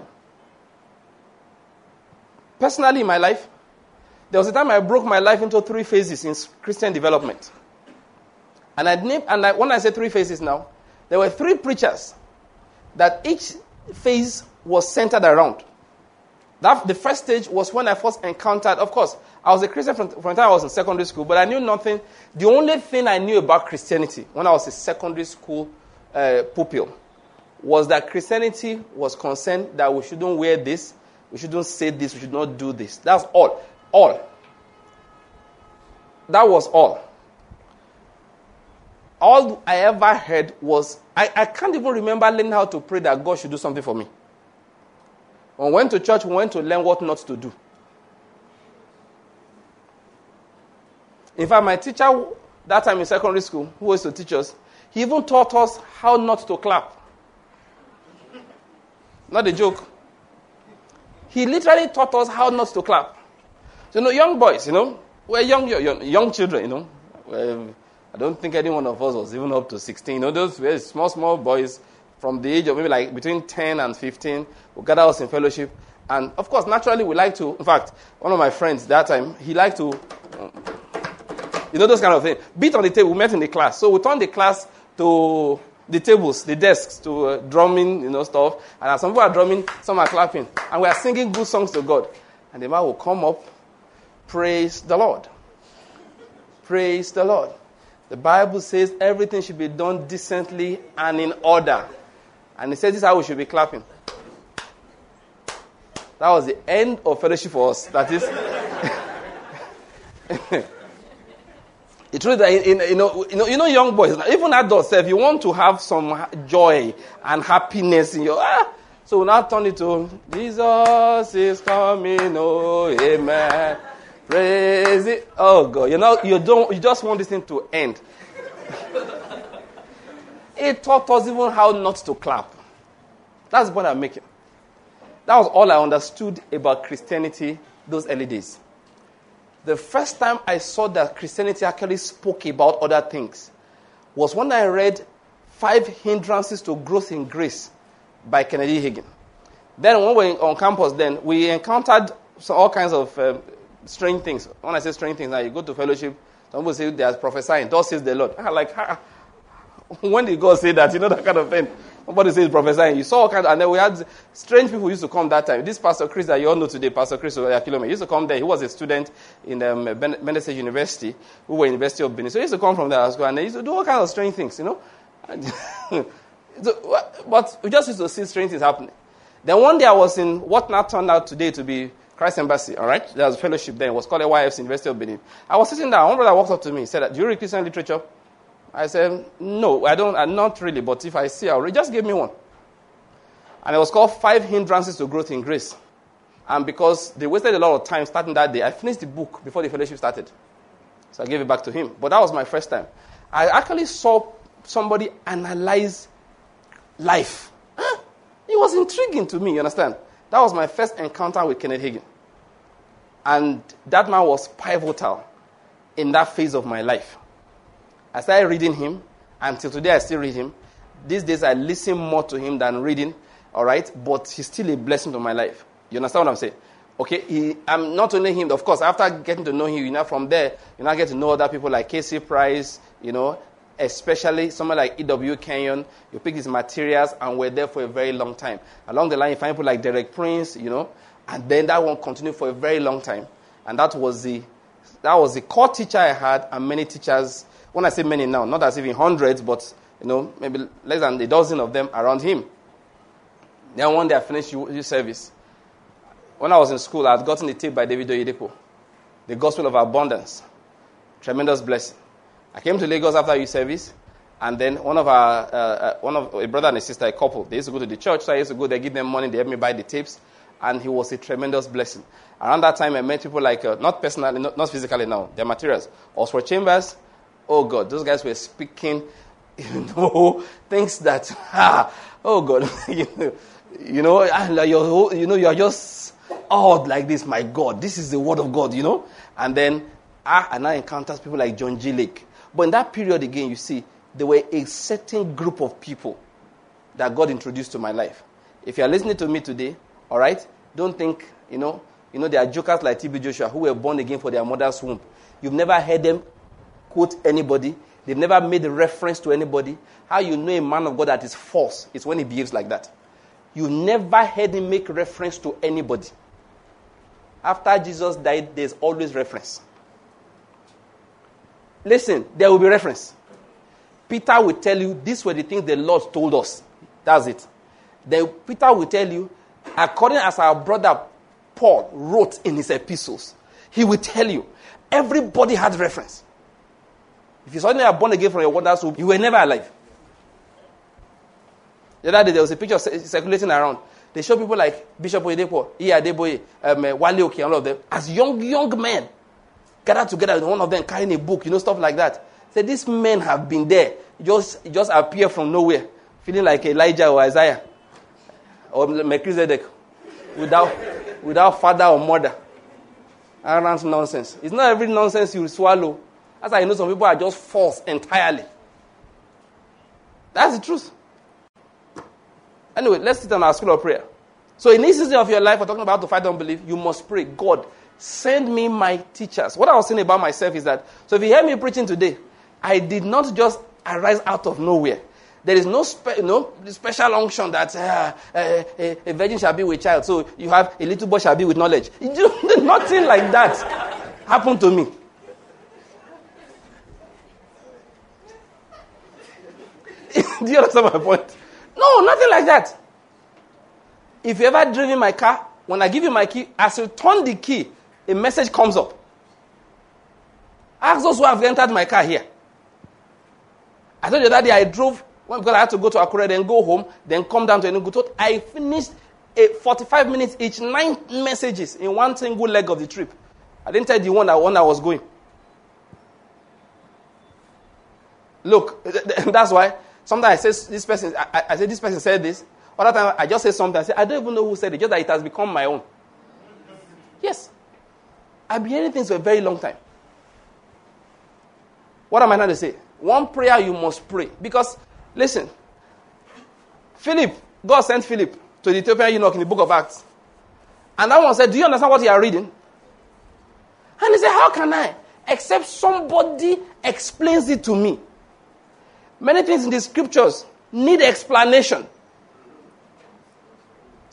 Personally, in my life, there was a time I broke my life into three phases in Christian development. And I named, and I, when I say three phases now, there were three preachers that each phase was centered around. That, the first stage was when I first encountered, of course, I was a Christian from, from the time I was in secondary school, but I knew nothing. The only thing I knew about Christianity when I was a secondary school uh, pupil was that Christianity was concerned that we shouldn't wear this, we shouldn't say this, we should not do this. That's all. All. That was all. All I ever heard was, I, I can't even remember learning how to pray that God should do something for me. When we went to church, we went to learn what not to do. In fact, my teacher, that time in secondary school, who was to teach us, he even taught us how not to clap. Not a joke. He literally taught us how not to clap. So, you know, young boys, you know, we're young, young, young children, you know. We're, I don't think any one of us was even up to sixteen. You know, those very small, small boys from the age of maybe like between ten and fifteen will gather us in fellowship. And, of course, naturally, we like to, in fact, one of my friends that time, he liked to, you know, those kind of things. Beat on the table. We met in the class. So we turned the class to the tables, the desks, to uh, drumming, you know, stuff. And as some people are drumming, some are clapping. And we are singing good songs to God. And the man will come up, praise the Lord. Praise the Lord. The Bible says everything should be done decently and in order. And it says this is how we should be clapping. That was the end of fellowship for us. That is... It's true that in, in, you, know, you know, you know, young boys, even adults, if you want to have some joy and happiness in your, ah, so we now turn it to Jesus is coming, oh amen, praise it. Oh God, you know, you don't, you just want this thing to end. It taught us even how not to clap. That's the point I'm making. That was all I understood about Christianity those early days. The first time I saw that Christianity actually spoke about other things was when I read Five Hindrances to Growth in Grace by Kenneth Hagin. Then when we were on campus, then we encountered some, all kinds of um, strange things. When I say strange things, now you go to fellowship, some people say they are prophesying, thus says the Lord. I like, ah, when did God say that? You know, that kind of thing. Somebody says prophesying. You saw all kinds, and then we had strange people who used to come that time. This Pastor Chris that you all know today, Pastor Chris Oyakilome, used to come there. He was a student in um, Benin State University. We were University of Benin. So he used to come from there as well, and he used to do all kinds of strange things, you know. so, but we just used to see strange things happening. Then one day I was in what now turned out today to be Christ Embassy, all right? There was a fellowship then. It was called A Y F C, University of Benin. I was sitting there. One brother walked up to me. He said, do you read Christian literature? I said, no, I don't. I'm not really, but if I see, I'll read. Just give me one. And it was called Five Hindrances to Growth in Grace. And because they wasted a lot of time starting that day, I finished the book before the fellowship started. So I gave it back to him. But that was my first time. I actually saw somebody analyze life. Huh? It was intriguing to me, you understand? That was my first encounter with Kenneth Hagin. And that man was pivotal in that phase of my life. I started reading him. Until today, I still read him. These days, I listen more to him than reading. All right? But he's still a blessing to my life. You understand what I'm saying? Okay? He, I'm not only him. Of course, after getting to know him, you know, from there, you now get to know other people like K C Price, you know, especially someone like E W Kenyon. You pick his materials, and we're there for a very long time. Along the line, you find people like Derek Prince, you know, and then that one continued for a very long time. And that was the that was the core teacher I had, and many teachers. When I say many now, not as even hundreds, but you know, maybe less than a dozen of them around him. Then one day I finished youth service. When I was in school, I had gotten a tape by David Oyedepo, The Gospel of Abundance. Tremendous blessing. I came to Lagos after youth service, and then one of our, uh, uh, one of a brother and a sister, a couple, they used to go to the church, so I used to go there, give them money, they helped me buy the tapes, and he was a tremendous blessing. Around that time, I met people like, uh, not personally, not, not physically now, their materials. Oswald Chambers, oh God, those guys were speaking, you know, things that, ah, oh God, you know, you know, you're, you know, you're just awed like this, my God, this is the word of God, you know. And then, ah, and I encountered people like John G. Lake. But in that period again, you see, there were a certain group of people that God introduced to my life. If you're listening to me today, all right, don't think, you know, you know, there are jokers like T B Joshua who were born again for their mother's womb. You've never heard them quote anybody. They've never made a reference to anybody. How you know a man of God that is false is when he behaves like that. You never heard him make reference to anybody. After Jesus died, there's always reference. Listen, there will be reference. Peter will tell you, these were the things the Lord told us. That's it. Then Peter will tell you, according as our brother Paul wrote in his epistles, he will tell you, everybody had reference. If you suddenly are born again from your wonders womb, you were never alive. The other day, there was a picture circulating around. They show people like Bishop Oyedepo, Iya Adeboye, um, Wale Oki, and all of them, as young, young men, gathered together with one of them carrying a book, you know, stuff like that. Say, these men have been there. Just, just appear from nowhere, feeling like Elijah or Isaiah or Melchizedek, without, without father or mother. Arrant nonsense. It's not every nonsense you swallow. That's how you know some people are just false entirely. That's the truth. Anyway, let's sit on our school of prayer. So in this season of your life, we're talking about to fight unbelief, you must pray, God, send me my teachers. What I was saying about myself is that, so if you hear me preaching today, I did not just arise out of nowhere. There is no, spe- no special unction that uh, uh, a, a virgin shall be with child, so you have a little boy shall be with knowledge. Nothing like that happened to me. Do you understand my point? No, nothing like that. If you ever driven my car, when I give you my key, as you turn the key, a message comes up. Ask those who have entered my car here. I told you that day I drove, well, because I had to go to Akure, then go home, then come down to Enugu. I finished a forty-five minutes each, nine messages in one single leg of the trip. I didn't tell the one that one I was going. Look, that's why sometimes I say this person, I, I say this person said this. Other time I just say something. I say I don't even know who said it. Just that it has become my own. Yes, I've been hearing things for a very long time. What am I trying to say? One prayer you must pray because, listen, Philip, God sent Philip to the Ethiopian eunuch in the book of Acts, and that one said, "Do you understand what you are reading?" And he said, "How can I? Except somebody explains it to me." Many things in the scriptures need explanation.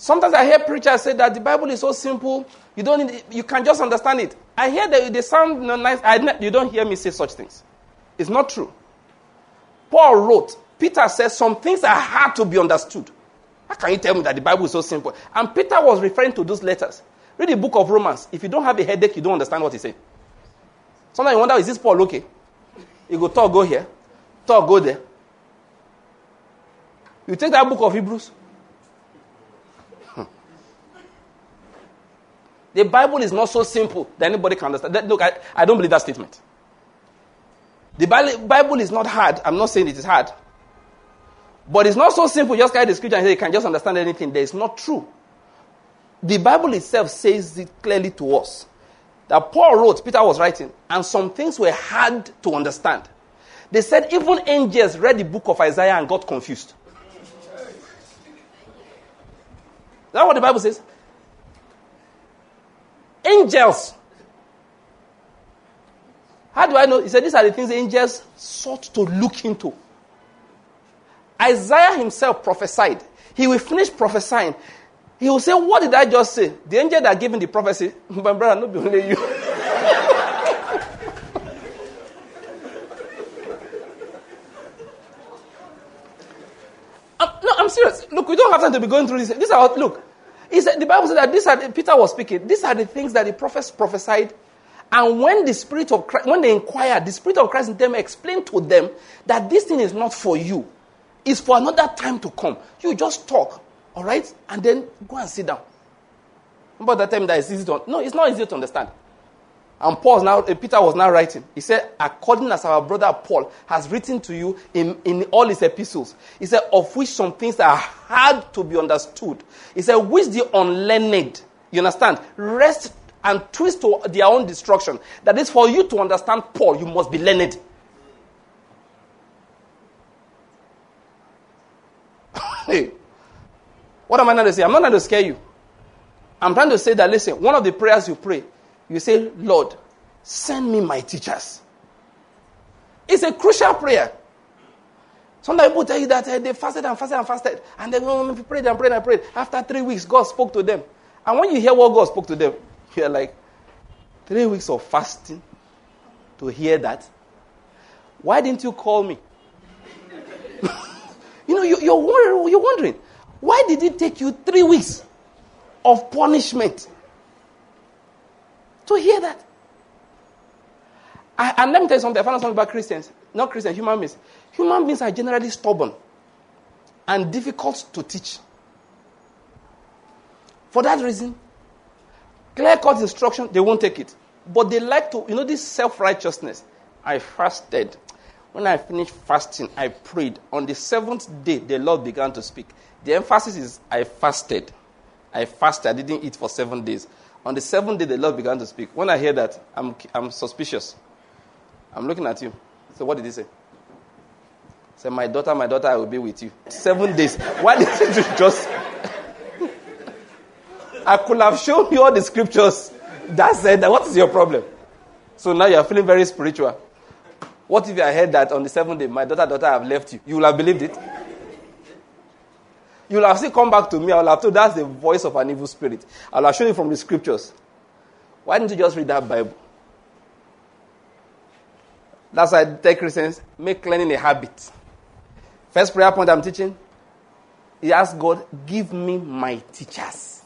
Sometimes I hear preachers say that the Bible is so simple, you don't need, you can just understand it. I hear that they sound you know, nice. I, you don't hear me say such things. It's not true. Paul wrote, Peter says some things are hard to be understood. How can you tell me that the Bible is so simple? And Peter was referring to those letters. Read the book of Romans. If you don't have a headache, you don't understand what he said. Sometimes you wonder, is this Paul okay? You go talk, go here. Talk, go there. You take that book of Hebrews. The Bible is not so simple that anybody can understand. That, look, I, I don't believe that statement. The Bible is not hard. I'm not saying it is hard. But it's not so simple. Just carry the scripture and say you can just understand anything. That is not true. The Bible itself says it clearly to us. That Paul wrote, Peter was writing, and some things were hard to understand. They said even angels read the book of Isaiah and got confused. Is that what the Bible says? Angels. How do I know? He said these are the things angels sought to look into. Isaiah himself prophesied. He will finish prophesying. He will say, what did I just say? The angel that gave him the prophecy, my brother, not only you. I'm, no, I'm serious. Look, we don't have time to be going through this. These are, look, he said, the Bible said that these are, Peter was speaking, these are the things that the prophets prophesied. And when the Spirit of Christ, when they inquired, the Spirit of Christ in them explained to them that this thing is not for you. It's for another time to come. You just talk, all right? And then go and sit down. About that time that it's easy to, no, it's not easy to understand. And Paul now, Peter was now writing. He said, according as our brother Paul has written to you in, in all his epistles, he said, of which some things are hard to be understood. He said, which the unlearned, you understand, rest and twist to their own destruction. That is, for you to understand Paul, you must be learned. Hey, what am I trying to say? I'm not trying to scare you. I'm trying to say that, listen, one of the prayers you pray, you say, Lord, send me my teachers. It's a crucial prayer. Sometimes people tell you that uh, they fasted and fasted and fasted. And then oh, prayed and prayed and prayed. After three weeks, God spoke to them. And when you hear what God spoke to them, you're like, three weeks of fasting to hear that? Why didn't you call me? You know, you, you're, wondering, you're wondering, why did it take you three weeks of punishment to hear that? I, and let me tell you something. I found out something about Christians. Not Christians, human beings. Human beings are generally stubborn and difficult to teach. For that reason, clear-cut instruction, they won't take it. But they like to, you know, this self-righteousness. I fasted. When I finished fasting, I prayed. On the seventh day, the Lord began to speak. The emphasis is, I fasted. I fasted. I didn't eat for seven days. On the seventh day, the Lord began to speak. When I hear that, I'm I'm suspicious. I'm looking at you. So what did he say? He said, my daughter, my daughter, I will be with you. Seven days. Why did you just... I could have shown you all the scriptures that said that. What is your problem? So now you are feeling very spiritual. What if I heard that on the seventh day, my daughter, daughter, I have left you? You will have believed it. You will have still come back to me. I will have told that's the voice of an evil spirit. I will have shown you from the scriptures. Why didn't you just read that Bible? That's why I tell Christians, make learning a habit. First prayer point I'm teaching, he asked God, give me my teachers.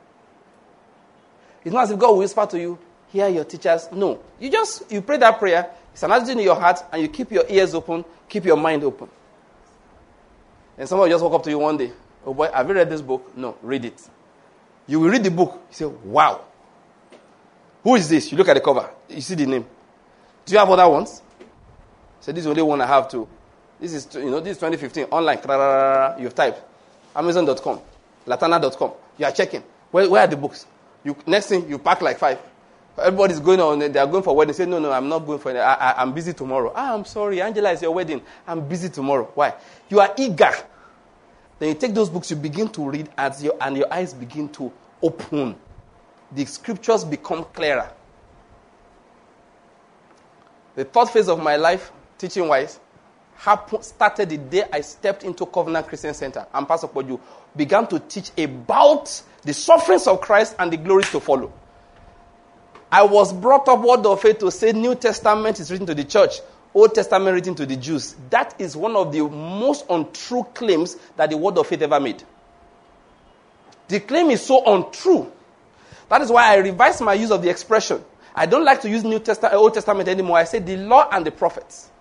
It's not as if God will whisper to you, here are your teachers. No. You just, you pray that prayer, it's an attitude in your heart, and you keep your ears open, keep your mind open. And somebody just walk up to you one day, oh boy, have you read this book? No, read it. You will read the book, you say, wow. Who is this? You look at the cover, you see the name. Do you have other ones? So this is the only one I have too. This is, you know, this is twenty fifteen, online, you've typed, amazon dot com, latana dot com. You are checking. Where, where are the books? You, next thing, you pack like five. Everybody's going on, they are going for wedding. Say, no, no, I'm not going for it. I, I, I'm busy tomorrow. Ah, I'm sorry, Angela, it's your wedding. I'm busy tomorrow. Why? You are eager. Then you take those books, you begin to read, as your, and your eyes begin to open. The scriptures become clearer. The third phase of my life, teaching-wise, happened, started the day I stepped into Covenant Christian Center, and Pastor Poju began to teach about the sufferings of Christ and the glories to follow. I was brought up word of faith to say New Testament is written to the church, Old Testament written to the Jews. That is one of the most untrue claims that the word of faith ever made. The claim is so untrue. That is why I revised my use of the expression. I don't like to use New Testament, Old Testament anymore. I say the law and the prophets.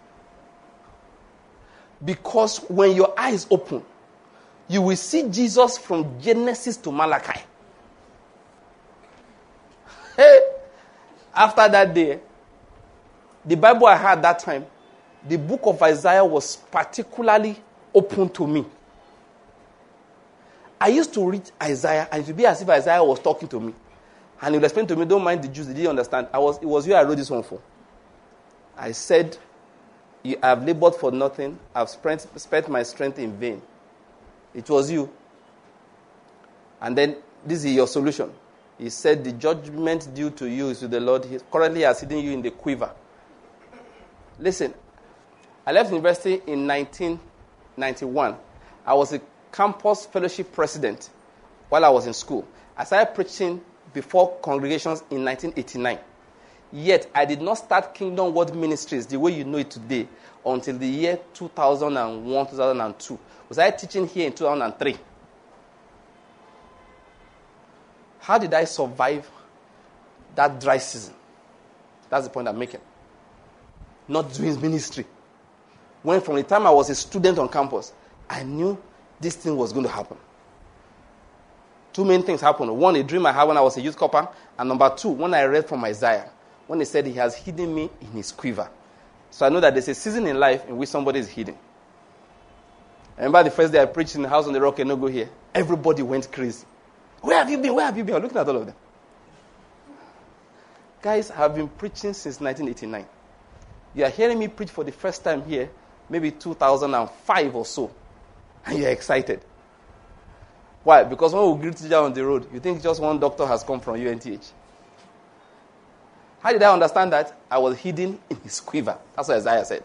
Because when your eyes open, you will see Jesus from Genesis to Malachi. Hey, after that day, the Bible I had that time, the book of Isaiah was particularly open to me. I used to read Isaiah, and it would be as if Isaiah was talking to me. And he would explain to me, don't mind the Jews, they didn't understand. I was, it was you I wrote this one for. I said, I have labored for nothing. I've spent, spent my strength in vain. It was you. And then, this is your solution. He said, the judgment due to you is to the Lord. He currently has hidden you in the quiver. Listen, I left university in nineteen ninety-one. I was a campus fellowship president while I was in school. I started preaching before congregations in nineteen eighty-nine. Yet, I did not start Kingdom Word Ministries the way you know it today until the year two thousand one, two thousand two. I started teaching here in two thousand three. How did I survive that dry season? That's the point I'm making. Not doing ministry. When from the time I was a student on campus, I knew this thing was going to happen. Two main things happened. One, a dream I had when I was a youth corper. And number two, when I read from Isaiah, when he said he has hidden me in his quiver. So I know that there's a season in life in which somebody is hidden. I remember the first day I preached in the house on the rock, Enugu here. Everybody went crazy. Where have you been? Where have you been? I'm looking at all of them. Guys, I've been preaching since nineteen eighty-nine. You are hearing me preach for the first time here, maybe two thousand five or so. And you're excited. Why? Because when we greet you on the road, you think just one doctor has come from U N T H. How did I understand that? I was hidden in his quiver. That's what Isaiah said.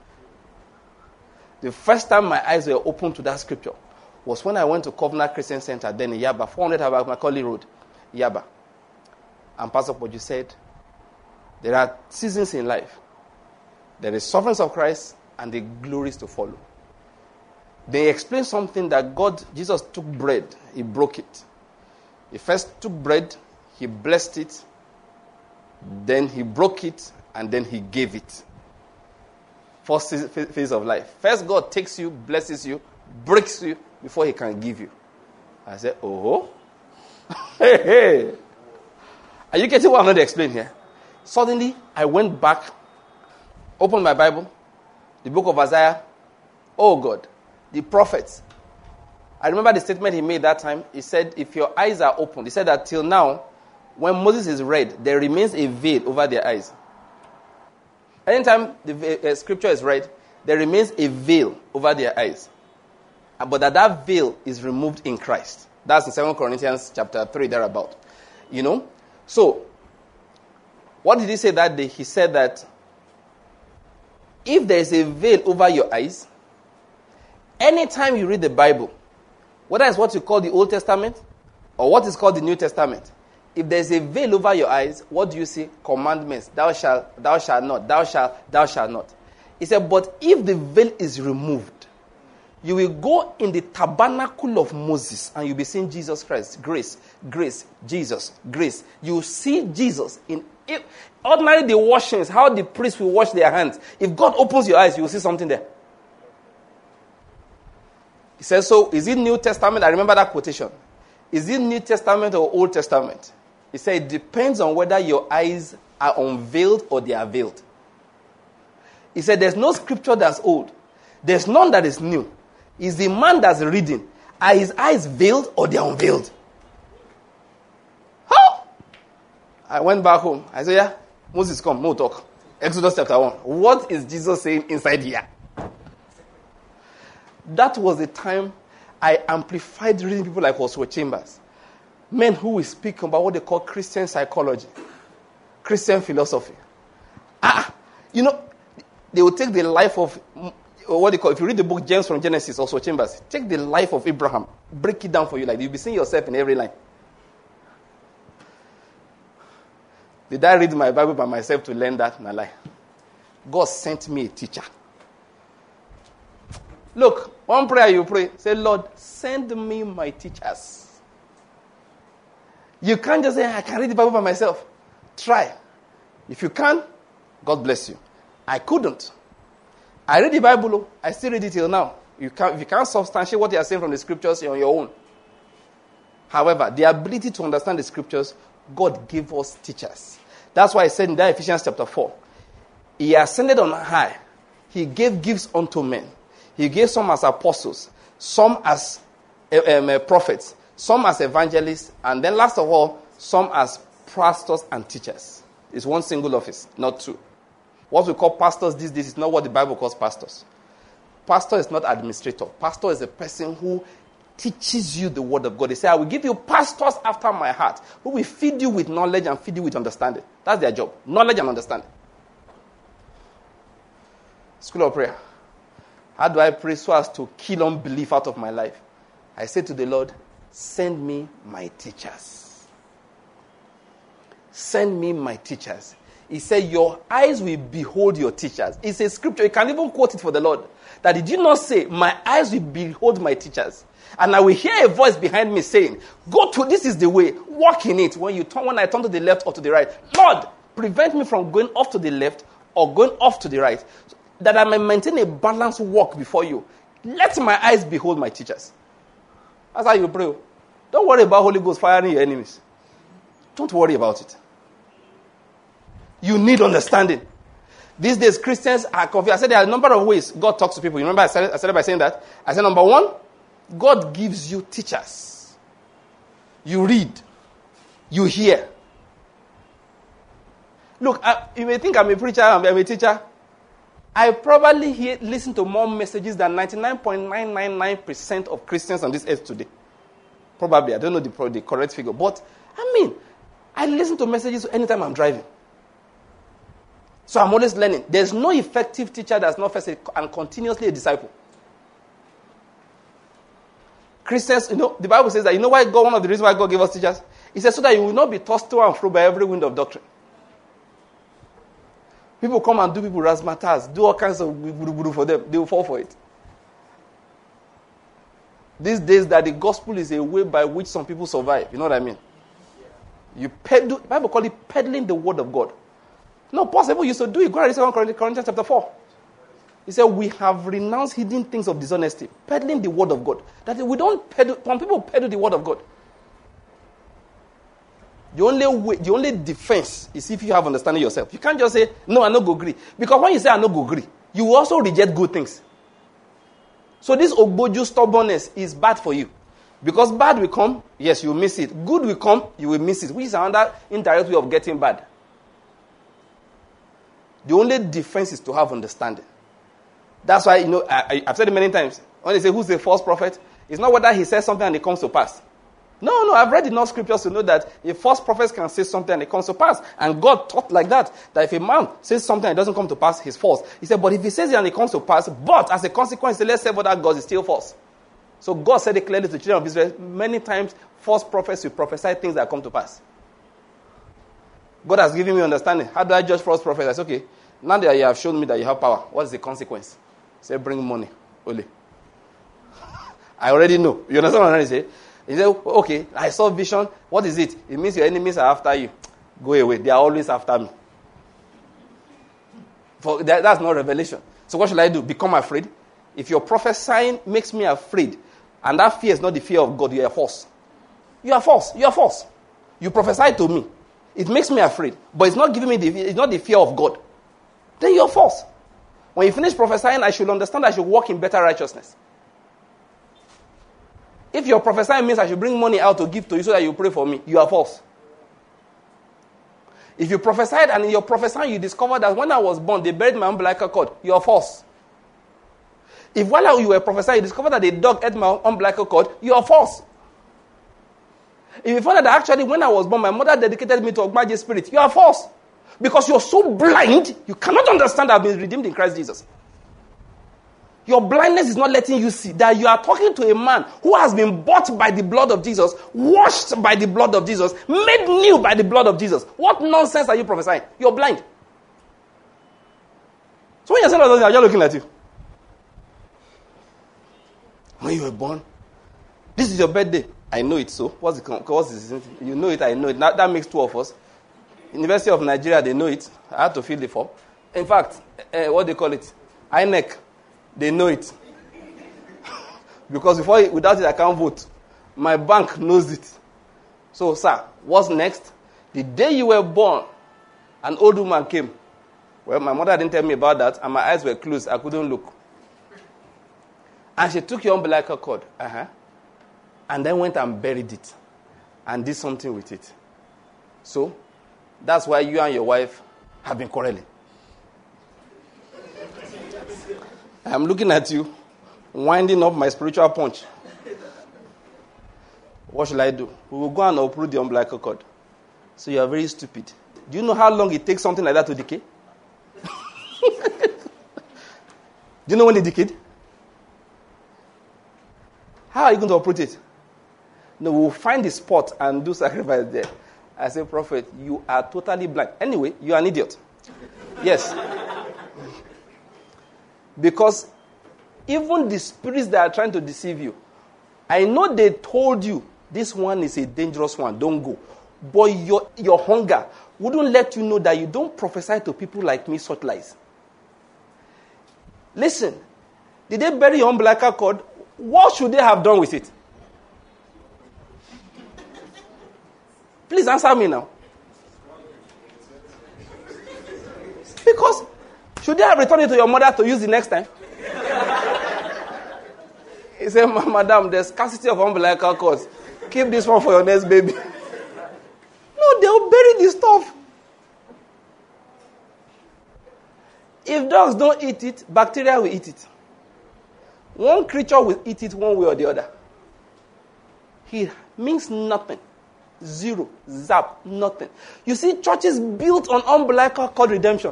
The first time my eyes were opened to that scripture was when I went to Covenant Christian Center, then in Yaba, four hundred Macaulay Road, Yaba. And Pastor Poju said, there are seasons in life. There is sufferings of Christ and the glories to follow. They explained something that God, Jesus took bread, he broke it. He first took bread, he blessed it, then he broke it, and then he gave it. First phase of life. First, God takes you, blesses you, breaks you before he can give you. I said, oh, hey, hey. Are you getting what I'm going to explain here? Suddenly, I went back, opened my Bible, the book of Isaiah. Oh God, the prophets. I remember the statement he made that time. He said, if your eyes are open, he said that till now, when Moses is read, there remains a veil over their eyes. Anytime the uh, scripture is read, there remains a veil over their eyes. But that that veil is removed in Christ. That's in Second Corinthians chapter three, thereabout. You know? So, what did he say that day? He said that if there is a veil over your eyes, anytime you read the Bible, whether it's what you call the Old Testament or what is called the New Testament, if there's a veil over your eyes, what do you see? Commandments. Thou shalt, thou shalt not, thou shalt, thou shalt not. He said, but if the veil is removed, you will go in the tabernacle of Moses and you'll be seeing Jesus Christ. Grace, grace, Jesus, grace. You will see Jesus in if, ordinary the washings, how the priests will wash their hands. If God opens your eyes, you will see something there. He says, so is it New Testament? I remember that quotation. Is it New Testament or Old Testament? He said, it depends on whether your eyes are unveiled or they are veiled. He said, there's no scripture that's old. There's none that is new. Is the man that's reading, are his eyes veiled or they are unveiled? How? I went back home. I said, yeah, Moses come, no talk. Exodus chapter one. What is Jesus saying inside here? That was the time I amplified reading people like Oswald Chambers. Men who will speak about what they call Christian psychology, Christian philosophy. Ah, you know, they will take the life of what do you call, if you read the book James from Genesis, also Chambers, take the life of Abraham, break it down for you, like you'll be seeing yourself in every line. Did I read my Bible by myself to learn that? No lie. God sent me a teacher. Look, one prayer you pray, say, Lord, send me my teachers. You can't just say, I can read the Bible by myself. Try. If you can, God bless you. I couldn't. I read the Bible, I still read it till now. You can't, if you can't substantiate what you are saying from the scriptures, you're on your own. However, the ability to understand the scriptures, God gave us teachers. That's why I said in that Ephesians chapter four, He ascended on high. He gave gifts unto men. He gave some as apostles, some as um, uh, prophets, some as evangelists, and then last of all, some as pastors and teachers. It's one single office, not two. What we call pastors these days is not what the Bible calls pastors. Pastor is not administrator. Pastor is a person who teaches you the word of God. They say, I will give you pastors after my heart, who will feed you with knowledge and feed you with understanding. That's their job. Knowledge and understanding. School of prayer. How do I pray so as to kill unbelief out of my life? I say to the Lord, send me my teachers. Send me my teachers. He said, your eyes will behold your teachers. It's a scripture. You can even quote it for the Lord. That did you not say, my eyes will behold my teachers? And I will hear a voice behind me saying, go to, this is the way, walk in it. When you turn, when I turn to the left or to the right, Lord, prevent me from going off to the left or going off to the right, that I may maintain a balanced walk before you. Let my eyes behold my teachers. That's how you pray. Don't worry about Holy Ghost firing your enemies. Don't worry about it. You need understanding. These days, Christians are confused. I said there are a number of ways God talks to people. You remember I started, I started by saying that? I said, number one, God gives you teachers. You read. You hear. Look, I, you may think I'm a preacher, I'm a teacher. I probably hear, listen to more messages than ninety-nine point nine nine nine percent of Christians on this earth today. Probably. I don't know the, the correct figure. But, I mean, I listen to messages anytime I'm driving. So I'm always learning. There's no effective teacher that's not first and continuously a disciple. Christians, you know, the Bible says that, you know why God, one of the reasons why God gave us teachers? He says so that you will not be tossed to and fro by every wind of doctrine. People come and do people razzmatazz, do all kinds of buru for them. They will fall for it. These days that the gospel is a way by which some people survive. You know what I mean? You peddle, the Bible calls it peddling the word of God. No, Paul said, used to do it. Go and read Second Corinthians chapter four. He said, we have renounced hidden things of dishonesty, peddling the word of God. That we don't peddle, when people peddle the word of God, the only way, the only defense is if you have understanding yourself. You can't just say, no, I no go agree. Because when you say I no go agree, you will also reject good things. So this ogboju stubbornness is bad for you. Because bad will come, yes, you will miss it. Good will come, you will miss it. Which is another indirect way of getting bad. The only defense is to have understanding. That's why, you know, I, I've said it many times. When they say, who's the false prophet? It's not whether he says something and it comes to pass. No, no, I've read enough scriptures to know that a false prophet can say something and it comes to pass. And God taught like that, that if a man says something and it doesn't come to pass, he's false. He said, but if he says it and it comes to pass, but as a consequence, let's say other gods is still false. So God said it clearly to the children of Israel, many times false prophets will prophesy things that come to pass. God has given me understanding. How do I judge false prophets? I said, okay, now that you have shown me that you have power, what is the consequence? Say, bring money. Only. I already know. You understand what I'm trying to say? He said, okay, I saw vision. What is it? It means your enemies are after you. Go away. They are always after me. For that, that's not revelation. So what should I do? Become afraid? If your prophesying makes me afraid, and that fear is not the fear of God, you are false. You are false. You are false. You prophesy to me. It makes me afraid. But it's not giving me the, it's not the fear of God. Then you are false. When you finish prophesying, I should understand I should walk in better righteousness. If your prophesying means I should bring money out to give to you so that you pray for me, you are false. If you prophesied and in your prophesying you discovered that when I was born, they buried my umbilical cord, you are false. If while you were prophesying, you discovered that the dog ate my umbilical cord, you are false. If you found out that actually when I was born, my mother dedicated me to Ogmaje spirit, you are false. Because you're so blind, you cannot understand I've been redeemed in Christ Jesus. Your blindness is not letting you see that you are talking to a man who has been bought by the blood of Jesus, washed by the blood of Jesus, made new by the blood of Jesus. What nonsense are you prophesying? You're blind. So when you're saying that, I'm just looking at you. When you were born, this is your birthday. I know it so. What's the, what's the, you know it, I know it. That, that makes two of us. University of Nigeria, they know it. I had to fill the form. In fact, uh, what they call it? I N E C. They know it. Because before, without it, I can't vote. My bank knows it. So, sir, what's next? The day you were born, an old woman came. Well, my mother didn't tell me about that, and my eyes were closed. I couldn't look. And she took your umbilical cord. Uh-huh. And then went and buried it. And did something with it. So, that's why you and your wife have been quarreling. I'm looking at you, winding up my spiritual punch. What should I do? We will go and uproot the umbilical cord. So you are very stupid. Do you know how long it takes something like that to decay? Do you know when it decayed? How are you going to uproot it? No, we will find the spot and do sacrifice there. I say, Prophet, you are totally blind. Anyway, you are an idiot. Yes. Because even the spirits that are trying to deceive you, I know they told you this one is a dangerous one, don't go. But your, your hunger wouldn't let you know that you don't prophesy to people like me such lies. Listen, did they bury your umbilical cord? What should they have done with it? Please answer me now. Because should they have returned it to your mother to use the next time? He said, Madam, there's scarcity of umbilical cords. Keep this one for your next baby. No, they'll bury the stuff. If dogs don't eat it, bacteria will eat it. One creature will eat it one way or the other. It means nothing. Zero. Zap. Nothing. You see, churches built on umbilical cord redemption.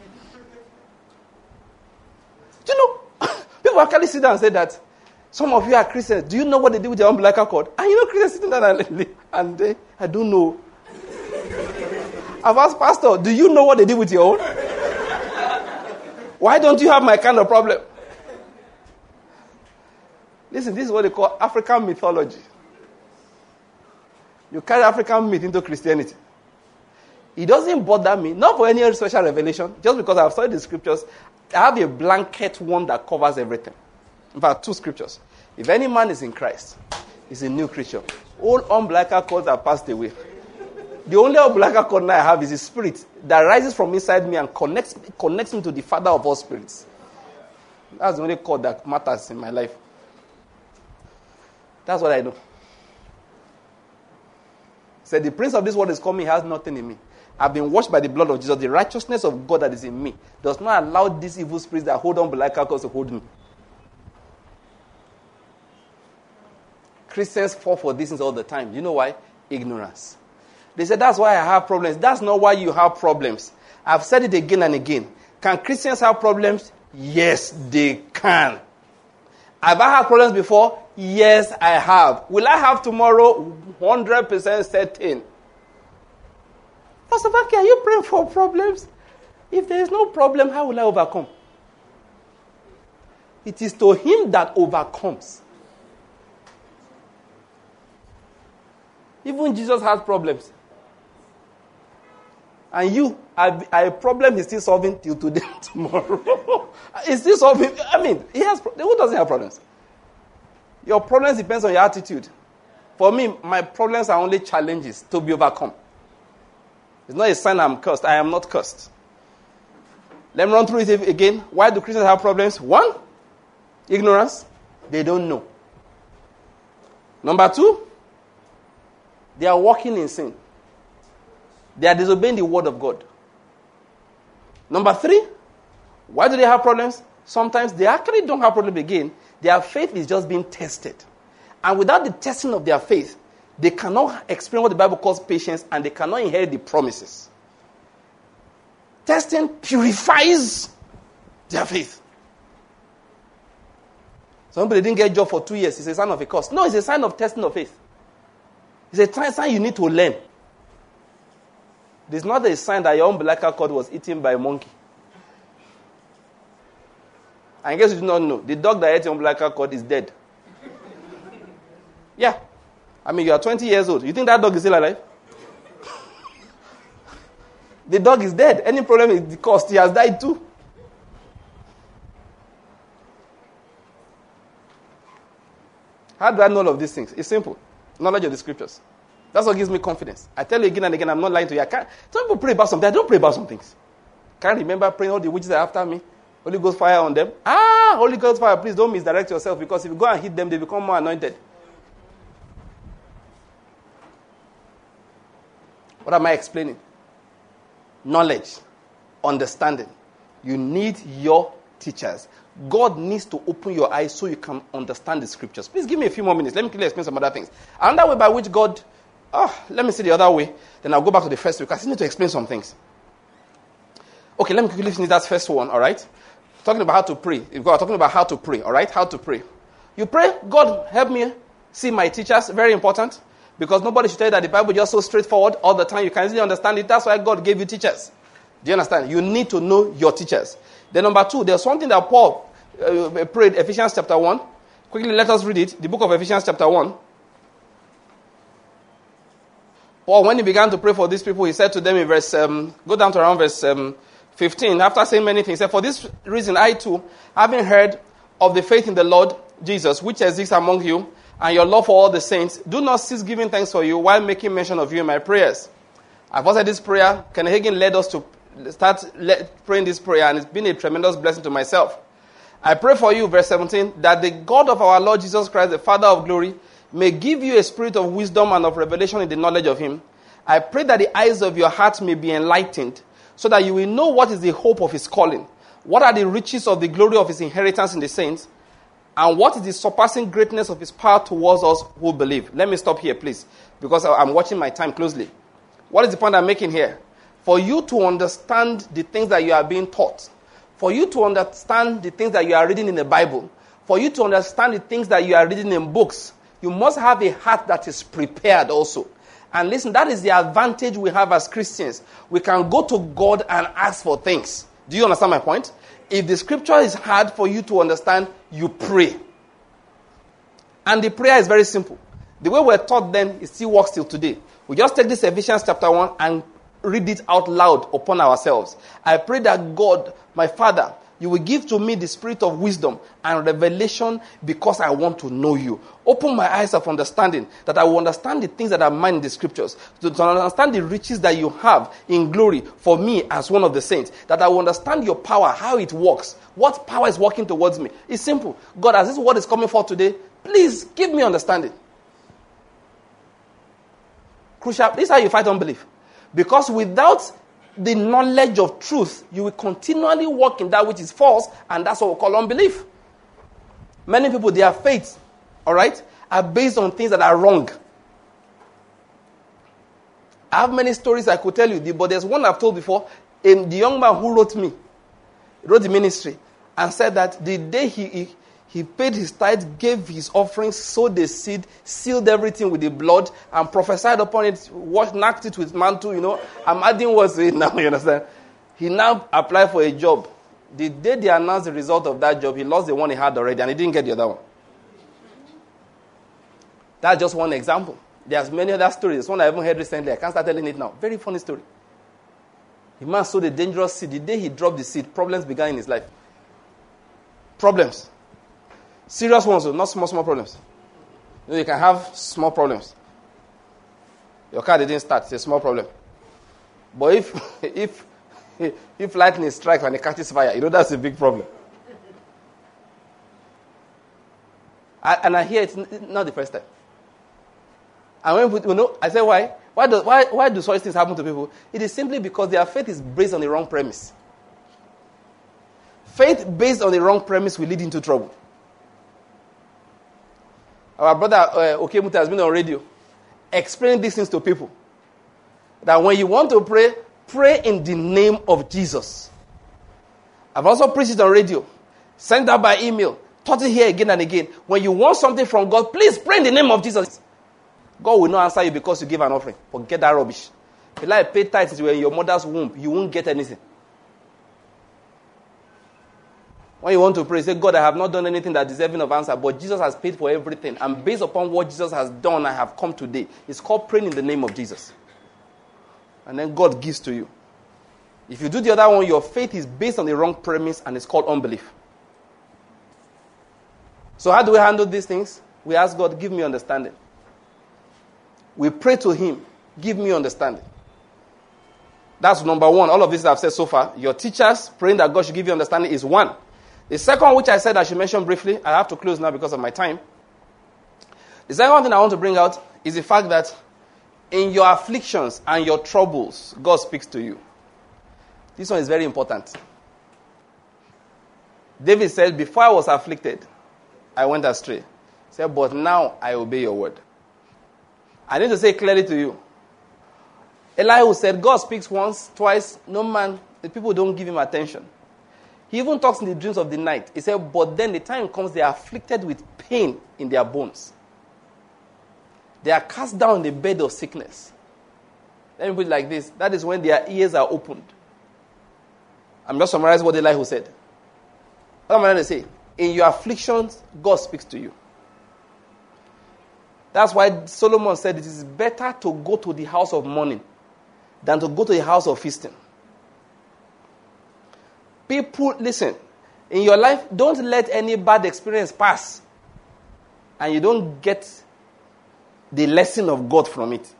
Do you know, people actually sit down and say that some of you are Christians. Do you know what they do with the umbilical cord? And you know, Christians sitting there and, and they, I don't know. I've asked Pastor, do you know what they did with your own? Why don't you have my kind of problem? Listen, this is what they call African mythology. You carry African myth into Christianity. It doesn't bother me, not for any special revelation, just because I've studied the scriptures. I have a blanket one that covers everything. In fact, two scriptures. If any man is in Christ, he's a new creature. All umbilical cords are passed away. The only umbilical cord I have is a spirit that rises from inside me and connects, connects me to the Father of all spirits. That's the only cord that matters in my life. That's what I know. Said, the prince of this world is coming, he has nothing in me. I've been washed by the blood of Jesus. The righteousness of God that is in me does not allow these evil spirits that hold umbilical cords to hold me. Christians fall for these things all the time. You know why? Ignorance. They say, that's why I have problems. That's not why you have problems. I've said it again and again. Can Christians have problems? Yes, they can. Have I had problems before? Yes, I have. Will I have tomorrow? one hundred percent certain. Pastor Vaki, are you praying for problems? If there is no problem, how will I overcome? It is to him that overcomes. Even Jesus has problems. And you, are a problem he's still solving till today, tomorrow. He's still solving. I mean, he has. Who doesn't have problems? Your problems depends on your attitude. For me, my problems are only challenges to be overcome. It's not a sign I'm cursed. I am not cursed. Let me run through it again. Why do Christians have problems? One, ignorance. They don't know. Number two, they are walking in sin. They are disobeying the word of God. Number three, why do they have problems? Sometimes they actually don't have problems again. Their faith is just being tested. And without the testing of their faith, they cannot experience what the Bible calls patience, and they cannot inherit the promises. Testing purifies their faith. Some people didn't get a job for two years. It's a sign of a curse. No, it's a sign of testing of faith. It's a sign you need to learn. It's not a sign that your umbilical cord was eaten by a monkey. I guess you do not know. The dog that ate your umbilical cord is dead. Yeah. I mean, you are twenty years old. You think that dog is still alive? The dog is dead. Any problem is the cost. He has died too. How do I know all of these things? It's simple. Knowledge of the scriptures. That's what gives me confidence. I tell you again and again, I'm not lying to you. I can't. Some people pray about something. I don't pray about some things. Can't remember praying all the witches are after me. Holy Ghost fire on them. Ah, Holy Ghost fire, please don't misdirect yourself, because if you go and hit them, they become more anointed. What am I explaining? Knowledge, understanding. You need your teachers. God needs to open your eyes so you can understand the scriptures. Please give me a few more minutes. Let me quickly explain some other things. Another way by which God... Oh, let me see the other way. Then I'll go back to the first way, because I still need to explain some things. Okay, let me quickly finish that first one, all right? Talking about how to pray. We're talking about how to pray, all right? How to pray. You pray, God, help me see my teachers. Very important. Because nobody should tell you that the Bible is just so straightforward all the time. You can easily understand it. That's why God gave you teachers. Do you understand? You need to know your teachers. Then number two, there's something that Paul uh, prayed, Ephesians chapter one. Quickly, let us read it. The book of Ephesians chapter one. Paul, when he began to pray for these people, he said to them in verse, um, go down to around verse um, fifteen. After saying many things, he said, for this reason, I too, having heard of the faith in the Lord Jesus, which exists among you, and your love for all the saints, do not cease giving thanks for you while making mention of you in my prayers. I've also said this prayer. Kenneth Hagin led us to start praying this prayer, and it's been a tremendous blessing to myself. I pray for you, verse seventeen, that the God of our Lord Jesus Christ, the Father of glory, may give you a spirit of wisdom and of revelation in the knowledge of him. I pray that the eyes of your heart may be enlightened, so that you will know what is the hope of his calling, what are the riches of the glory of his inheritance in the saints, and what is the surpassing greatness of his power towards us who believe. Let me stop here, please, because I'm watching my time closely. What is the point I'm making here? For you to understand the things that you are being taught, for you to understand the things that you are reading in the Bible, for you to understand the things that you are reading in books, you must have a heart that is prepared also. And listen, that is the advantage we have as Christians. We can go to God and ask for things. Do you understand my point? If the scripture is hard for you to understand, you pray. And the prayer is very simple. The way we're taught then, it still works till today. We just take this Ephesians chapter one and read it out loud upon ourselves. I pray that God, my Father, you will give to me the spirit of wisdom and revelation because I want to know you. Open my eyes of understanding, that I will understand the things that are mine in the scriptures, to, to understand the riches that you have in glory for me as one of the saints, that I will understand your power, how it works, what power is working towards me. It's simple. God, as this word is coming forth today, please give me understanding. Crucial. This is how you fight unbelief. Because without the knowledge of truth, you will continually walk in that which is false, and that's what we call unbelief. Many people, their faith, all right, are based on things that are wrong. I have many stories I could tell you, but there's one I've told before. And the young man who wrote me, wrote the ministry, and said that the day he, he, he paid his tithe, gave his offerings, sowed the seed, sealed everything with the blood, and prophesied upon it, washed, knocked it with mantle, you know. I'm adding words to it now, you understand? He now applied for a job. The day they announced the result of that job, he lost the one he had already, and he didn't get the other one. That's just one example. There's many other stories. There's one I haven't heard recently. I can't start telling it now. Very funny story. The man sowed a dangerous seed. The day he dropped the seed, problems began in his life. Problems. Serious ones, not small, small problems. You know, you can have small problems. Your car didn't start. It's a small problem. But if if if lightning strikes and it catches fire, you know that's a big problem. I, and I hear it's not the first time. And when people, you know, I say, why? Why do, why, why do such things happen to people? It is simply because their faith is based on the wrong premise. Faith based on the wrong premise will lead into trouble. Our brother uh, Okemuta has been on radio explaining these things to people. That when you want to pray, pray in the name of Jesus. I've also preached it on radio, sent out by email. taught it here again and again. When you want something from God, please pray in the name of Jesus. God will not answer you because you give an offering. Forget that rubbish. If you like pay tithes when you're in your mother's womb, you won't get anything. When you want to pray, say, God, I have not done anything that deserving of answer, but Jesus has paid for everything. And based upon what Jesus has done, I have come today. It's called praying in the name of Jesus. And then God gives to you. If you do the other one, your faith is based on the wrong premise, and it's called unbelief. So how do we handle these things? We ask God, give me understanding. We pray to him, give me understanding. That's number one. All of this I've said so far. Your teachers praying that God should give you understanding is one. The second, which I said I should mention briefly, I have to close now because of my time. The second thing I want to bring out is the fact that in your afflictions and your troubles, God speaks to you. This one is very important. David said, before I was afflicted, I went astray. He said, but now I obey your word. I need to say clearly to you. Elihu said, God speaks once, twice, no man, the people don't give him attention. He even talks in the dreams of the night. He said, but then the time comes, they are afflicted with pain in their bones. They are cast down in the bed of sickness. Let me put it like this. That is when their ears are opened. I'm just summarizing what Elihu said. What am I going to say? In your afflictions, God speaks to you. That's why Solomon said it is better to go to the house of mourning than to go to the house of feasting. People, listen, in your life, don't let any bad experience pass and you don't get the lesson of God from it.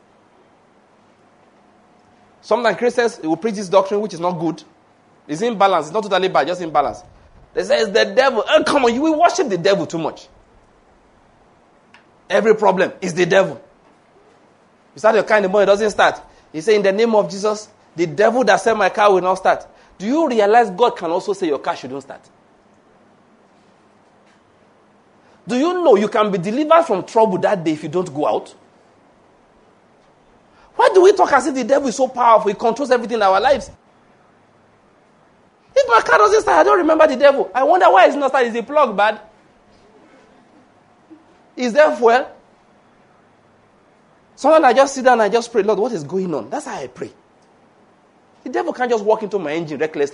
Sometimes Christians will preach this doctrine which is not good. It's imbalance. It's not totally bad, just imbalance. They say it's the devil. Oh, come on, you will worship the devil too much. Every problem is the devil. You start your car in the morning, it doesn't start. You say, in the name of Jesus, the devil that said my car will not start. Do you realize God can also say your car shouldn't start? Do you know you can be delivered from trouble that day if you don't go out? Why do we talk as if the devil is so powerful? He controls everything in our lives. If my car doesn't start, I don't remember the devil. I wonder why it's not starting. Is the plug bad? Is there fuel? Sometimes I just sit down and I just pray, Lord, what is going on? That's how I pray. The devil can't just walk into my engine recklessly.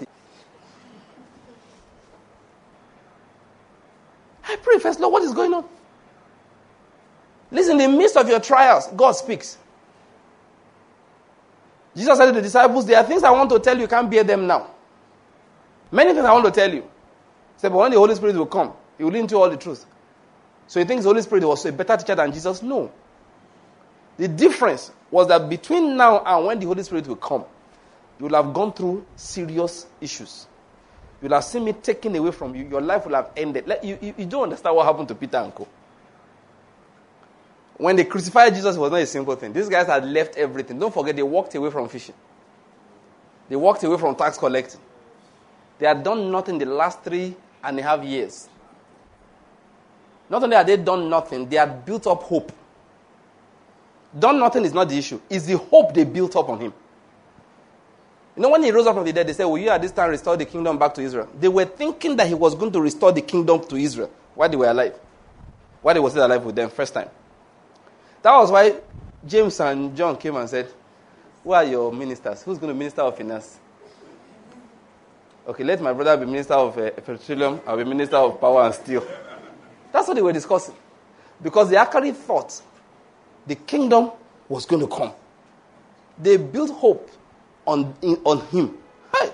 I pray first, Lord, what is going on? Listen, in the midst of your trials, God speaks. Jesus said to the disciples, there are things I want to tell you, you can't bear them now. Many things I want to tell you. He said, but when the Holy Spirit will come, he will lead into all the truth. So he thinks the Holy Spirit was a better teacher than Jesus? No. The difference was that between now and when the Holy Spirit will come, you will have gone through serious issues. You will have seen me taken away from you. Your life will have ended. You, you, you don't understand what happened to Peter and co. When they crucified Jesus, it was not a simple thing. These guys had left everything. Don't forget, they walked away from fishing. They walked away from tax collecting. They had done nothing the last three and a half years. Not only had they done nothing, they had built up hope. Done nothing is not the issue. It's the hope they built up on him. You know, when he rose up from the dead, they said, will you at this time restore the kingdom back to Israel? They were thinking that he was going to restore the kingdom to Israel while they were alive. While they were still alive with them, first time. That was why James and John came and said, who are your ministers? Who's going to minister of finance? Okay, let my brother be minister of uh, petroleum. I'll be minister of power and steel. That's what they were discussing. Because they actually thought the kingdom was going to come. They built hope on, in, on him. Hey.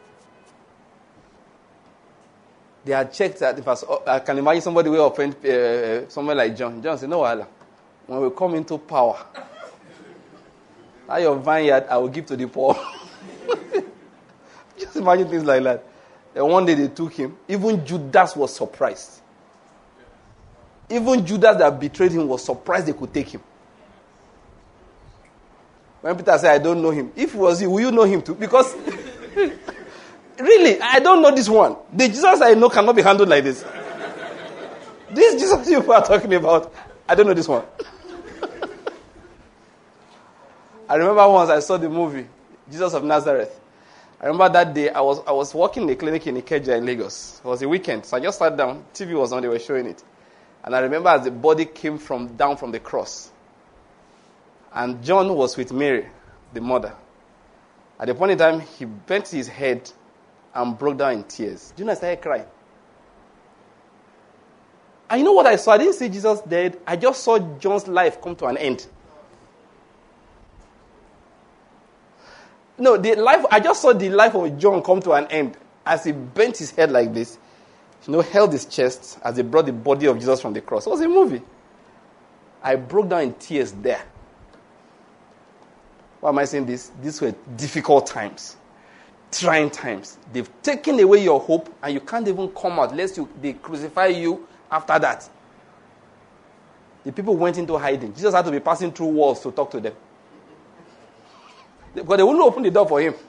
They had checked that if I, I can imagine somebody will offend uh, someone like John. John said, no, Allah. When we come into power, your vineyard I will give to the poor. Just imagine things like that. And one day they took him. Even Judas was surprised. Even Judas that betrayed him was surprised they could take him. When Peter said, I don't know him. If it was you, will you know him too? Because, really, I don't know this one. The Jesus I know cannot be handled like this. This Jesus you are talking about, I don't know this one. I remember once I saw the movie, Jesus of Nazareth. I remember that day, I was I was working in a clinic in Ikeja in Lagos. It was a weekend, so I just sat down. T V was on, they were showing it. And I remember as the body came from down from the cross. And John was with Mary, the mother. At the point in time, he bent his head and broke down in tears. Do you know I started crying? And you know what I saw? I didn't see Jesus dead. I just saw John's life come to an end. No, the life. I just saw the life of John come to an end as he bent his head like this. You know, held his chest as they brought the body of Jesus from the cross. It was a movie. I broke down in tears there. Why am I saying this? These were difficult times. Trying times. They've taken away your hope and you can't even come out lest you, they crucify you after that. The people went into hiding. Jesus had to be passing through walls to talk to them. Because they wouldn't open the door for him.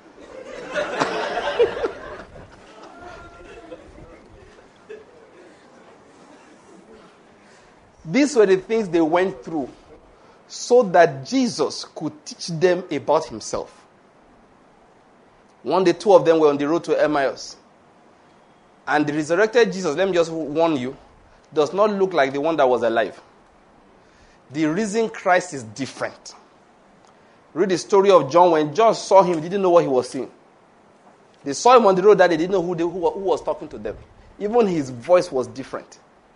These were the things they went through so that Jesus could teach them about himself. One day, two of them were on the road to Emmaus. And the resurrected Jesus, let me just warn you, does not look like the one that was alive. The risen Christ is different. Read the story of John. When John saw him, he didn't know what he was seeing. They saw him on the road that they didn't know who, they, who, who was talking to them. Even his voice was different.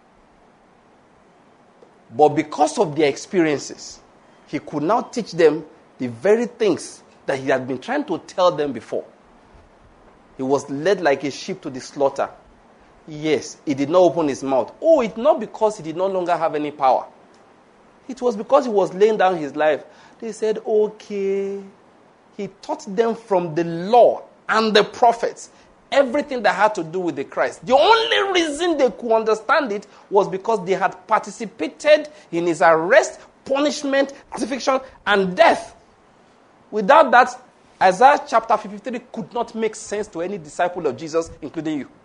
But because of their experiences, he could now teach them the very things that he had been trying to tell them before. He was led like a sheep to the slaughter. Yes, he did not open his mouth. Oh, it's not because he did no longer have any power. It was because he was laying down his life. They said, okay. He taught them from the law and the prophets everything that had to do with the Christ. The only reason they could understand it was because they had participated in his arrest, punishment, crucifixion, and death. Without that, Isaiah chapter fifty-three could not make sense to any disciple of Jesus, including you.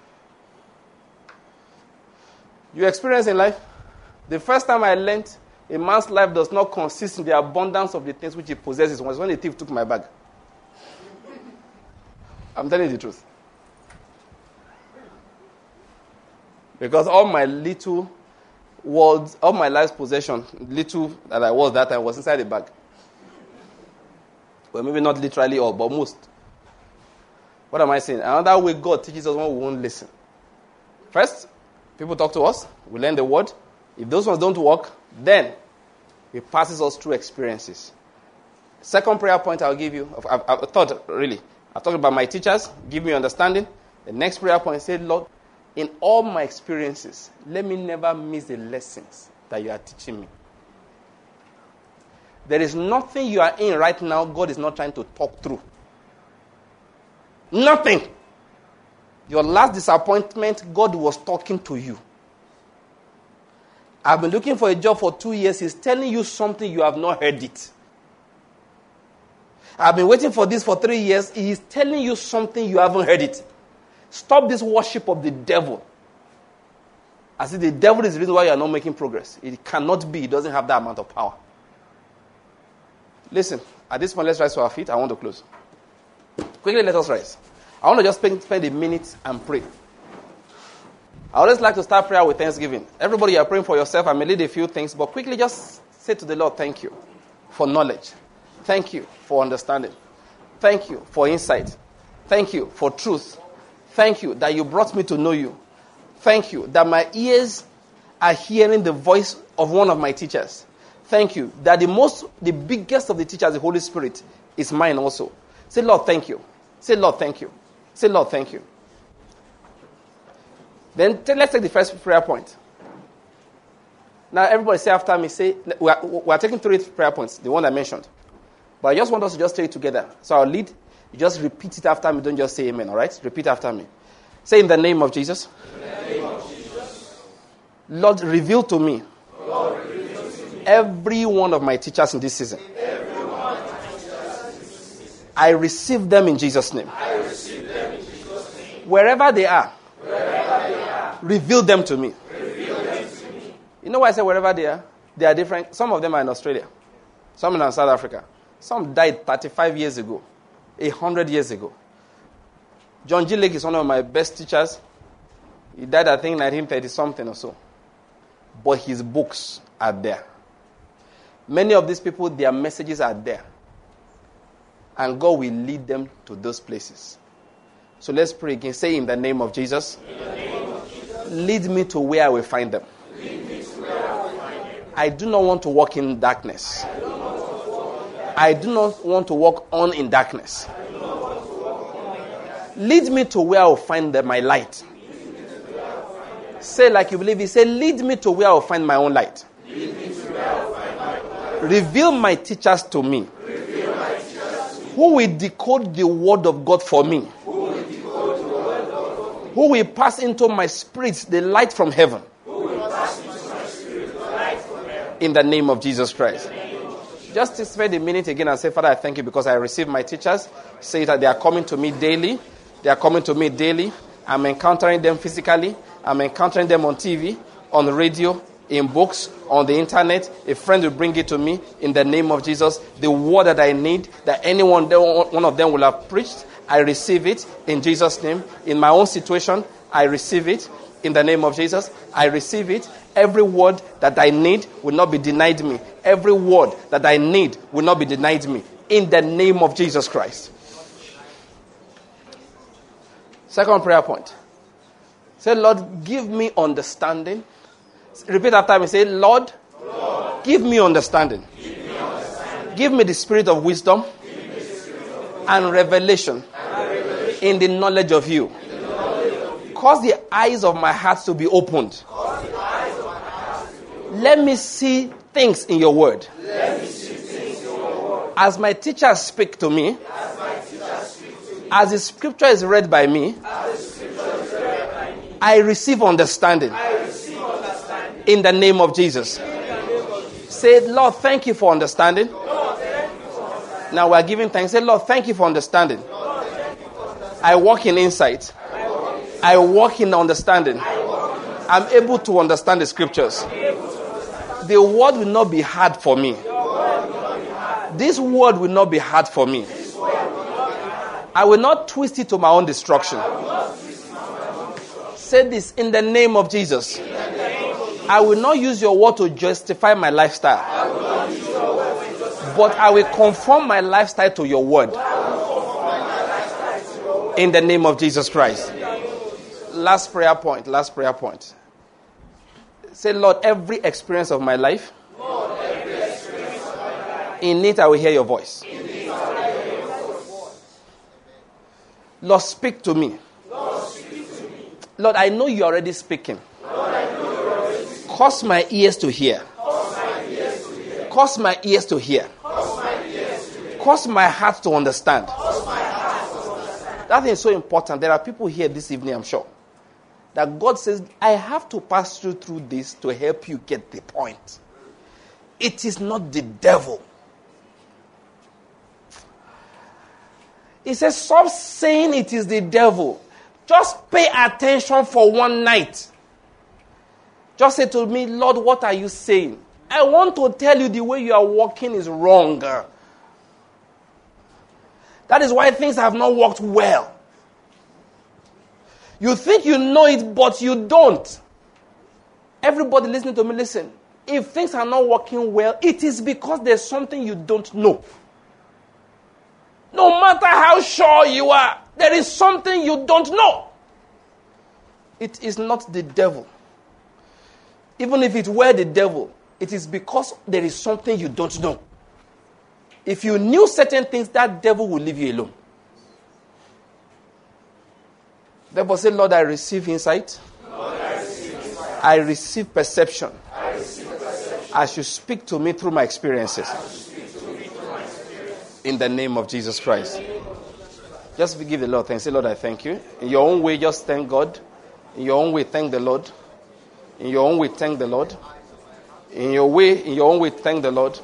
You experience in life? The first time I learned a man's life does not consist in the abundance of the things which he possesses was when a thief took my bag. I'm telling you the truth. Because all my little words, all my life's possession, little that I was that time, was inside the bag. Well, maybe not literally all, but most. What am I saying? Another way God teaches us when we won't listen. First, people talk to us. We learn the word. If those ones don't work, then He passes us through experiences. Second prayer point I'll give you. I, I, I thought, really, I talked about my teachers. Give me understanding. The next prayer point said, Lord, in all my experiences, let me never miss the lessons that you are teaching me. There is nothing you are in right now God is not trying to talk through. Nothing. Your last disappointment, God was talking to you. I've been looking for a job for two years. He's telling you something, you have not heard it. I've been waiting for this for three years. He's telling you something, you haven't heard it. Stop this worship of the devil. I see the devil is the reason why you are not making progress. It cannot be. It doesn't have that amount of power. Listen, at this point, let's rise to our feet. I want to close. Quickly, let us rise. I want to just spend, spend a minute and pray. I always like to start prayer with thanksgiving. Everybody, you are praying for yourself. I may lead a few things, but quickly just say to the Lord, thank you for knowledge. Thank you for understanding. Thank you for insight. Thank you for truth. Thank you that you brought me to know you. Thank you that my ears are hearing the voice of one of my teachers. Thank you that the most, the biggest of the teachers, the Holy Spirit, is mine also. Say, Lord, thank you. Say, Lord, thank you. Say, Lord, thank you. Then t- let's take the first prayer point. Now, everybody say after me, say, we are, we are taking three prayer points, the one I mentioned. But I just want us to just say it together. So I'll lead. You just repeat it after me. Don't just say amen, all right? Repeat after me. Say in the name of Jesus. In the name of Jesus. Lord, reveal to me. Lord, reveal to me. Every one of my teachers in this season. Every one of my teachers in this season. I receive them in Jesus' name. I receive them in Jesus' name. Wherever they are. Wherever they are. Reveal them to me. Reveal them to me. You know why I say wherever they are? They are different. Some of them are in Australia. Some are in South Africa. Some died thirty-five years ago. one hundred years ago. John G. Lake is one of my best teachers. He died, I think, nineteen thirty something or so. But his books are there. Many of these people, their messages are there. And God will lead them to those places. So let's pray again. Say, in the name of Jesus, In the name of Jesus, lead me to where I will find them. lead me to where I will find them. I do not want to walk in darkness. I do not want to walk on in darkness. Lead me to where I will find the, my light. Say like you believe it. Say, lead me to where I will find my own light. Reveal my teachers to me. Who will decode the word of God for me? Who will pass into my spirit the light from heaven? In the name of Jesus Christ. Just spend a minute again and say, Father, I thank you because I receive my teachers. Say that they are coming to me daily. They are coming to me daily. I'm encountering them physically. I'm encountering them on T V, on radio, in books, on the internet. A friend will bring it to me in the name of Jesus. The word that I need, that anyone, one of them will have preached, I receive it in Jesus' name. In my own situation, I receive it in the name of Jesus. I receive it. Every word that I need will not be denied me. Every word that I need will not be denied me. In the name of Jesus Christ. Second prayer point. Say, Lord, give me understanding. Repeat after me. Say, Lord, Lord give me understanding. Give me, understanding. Give me the spirit of wisdom, the spirit of and, revelation and revelation in the knowledge of you. Knowledge of you. Cause the eyes of my heart to be opened. Let me see things in your word. Let me see things in your word. As my teachers speak to me, as, my teachers speak to me, as the scripture is read by me, as the is read by me I, receive understanding. I receive understanding. In the name of Jesus. Name of Jesus. Say, Lord, thank you for understanding. Lord, thank you for understanding. Now we are giving thanks. Say, Lord, thank you for understanding. Lord, thank you for understanding. I walk in insight. I walk in, I walk in understanding. I walk in understanding. I'm able to understand the scriptures. The word will not be hard for me. This word will not be hard for me. I will not twist it to my own destruction. Say this in the name of Jesus. I will not use your word to justify my lifestyle. But I will conform my lifestyle to your word. In the name of Jesus Christ. Last prayer point. Last prayer point. Say, Lord, every experience of my life, Lord, every experience of my life in it I will hear your voice. In it I will hear your voice. Lord, speak to me. Lord, speak to me. Lord, I know you're already speaking. Lord, I know you're already speaking. Cause my ears to hear. Cause my ears to hear. Cause my ears to hear. Cause my, ears to hear. Cause my heart to understand. Cause my heart to understand. That is so important. There are people here this evening, I'm sure, that God says, I have to pass through through this to help you get the point. It is not the devil. He says, stop saying it is the devil. Just pay attention for one night. Just say to me, Lord, what are you saying? I want to tell you the way you are walking is wrong. That is why things have not worked well. You think you know it, but you don't. Everybody listening to me, listen. If things are not working well, it is because there's something you don't know. No matter how sure you are, there is something you don't know. It is not the devil. Even if it were the devil, it is because there is something you don't know. If you knew certain things, that devil will leave you alone. Therefore say, Lord, I receive insight. Lord, I receive insight. I receive perception. I receive perception. As you speak to me through my experiences. Through my experience. In the name of Jesus Christ. Just give the Lord thanks. Say, Lord, I thank you. In your own way, just thank God. In your own way, thank the Lord. In your own way, thank the Lord. In your way, in your own way, thank the Lord.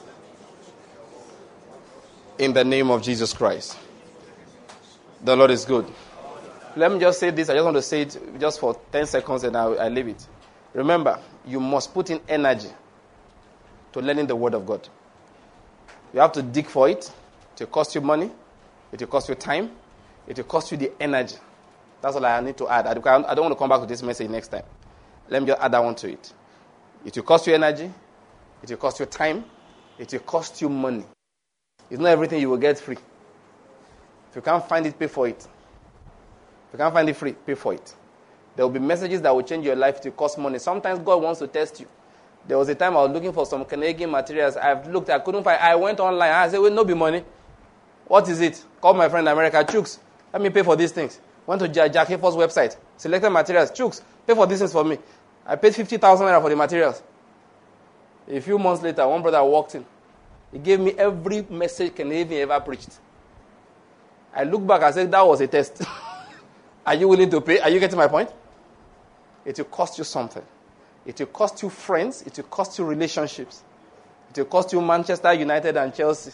In the name of Jesus Christ. The Lord is good. Let me just say this. I just want to say it just for ten seconds and I, I leave it. Remember, you must put in energy to learning the Word of God. You have to dig for it. It will cost you money. It will cost you time. It will cost you the energy. That's all I need to add. I don't want to come back to this message next time. Let me just add that one to it. It will cost you energy. It will cost you time. It will cost you money. It's not everything you will get free. If you can't find it, pay for it. If you can't find it free, pay for it. There will be messages that will change your life. It will cost money. Sometimes God wants to test you. There was a time I was looking for some Canadian materials. I've looked, I couldn't find. I went online. I said, "Well, no be money. What is it?" Called my friend in America, Chooks. Let me pay for these things. Went to Jack Hayford's website. Selected materials. Chooks, pay for these things for me. I paid fifty thousand naira for the materials. A few months later, one brother walked in. He gave me every message Canadian ever preached. I look back and said, that was a test. Are you willing to pay? Are you getting my point? It will cost you something. It will cost you friends. It will cost you relationships. It will cost you Manchester United and Chelsea.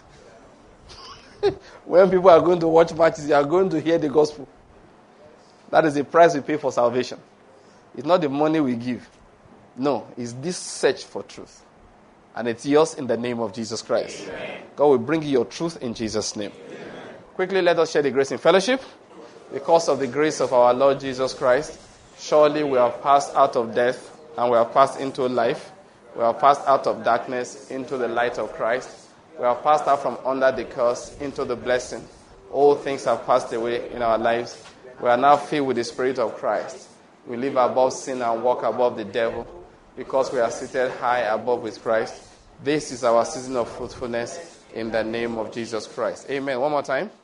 When people are going to watch matches, they are going to hear the gospel. That is the price we pay for salvation. It's not the money we give. No, it's this search for truth. And it's yours in the name of Jesus Christ. Amen. God will bring you your truth in Jesus' name. Amen. Quickly, let us share the grace in fellowship. Because of the grace of our Lord Jesus Christ, surely we have passed out of death and we have passed into life. We have passed out of darkness into the light of Christ. We have passed out from under the curse into the blessing. All things have passed away in our lives. We are now filled with the Spirit of Christ. We live above sin and walk above the devil because we are seated high above with Christ. This is our season of fruitfulness in the name of Jesus Christ. Amen. One more time.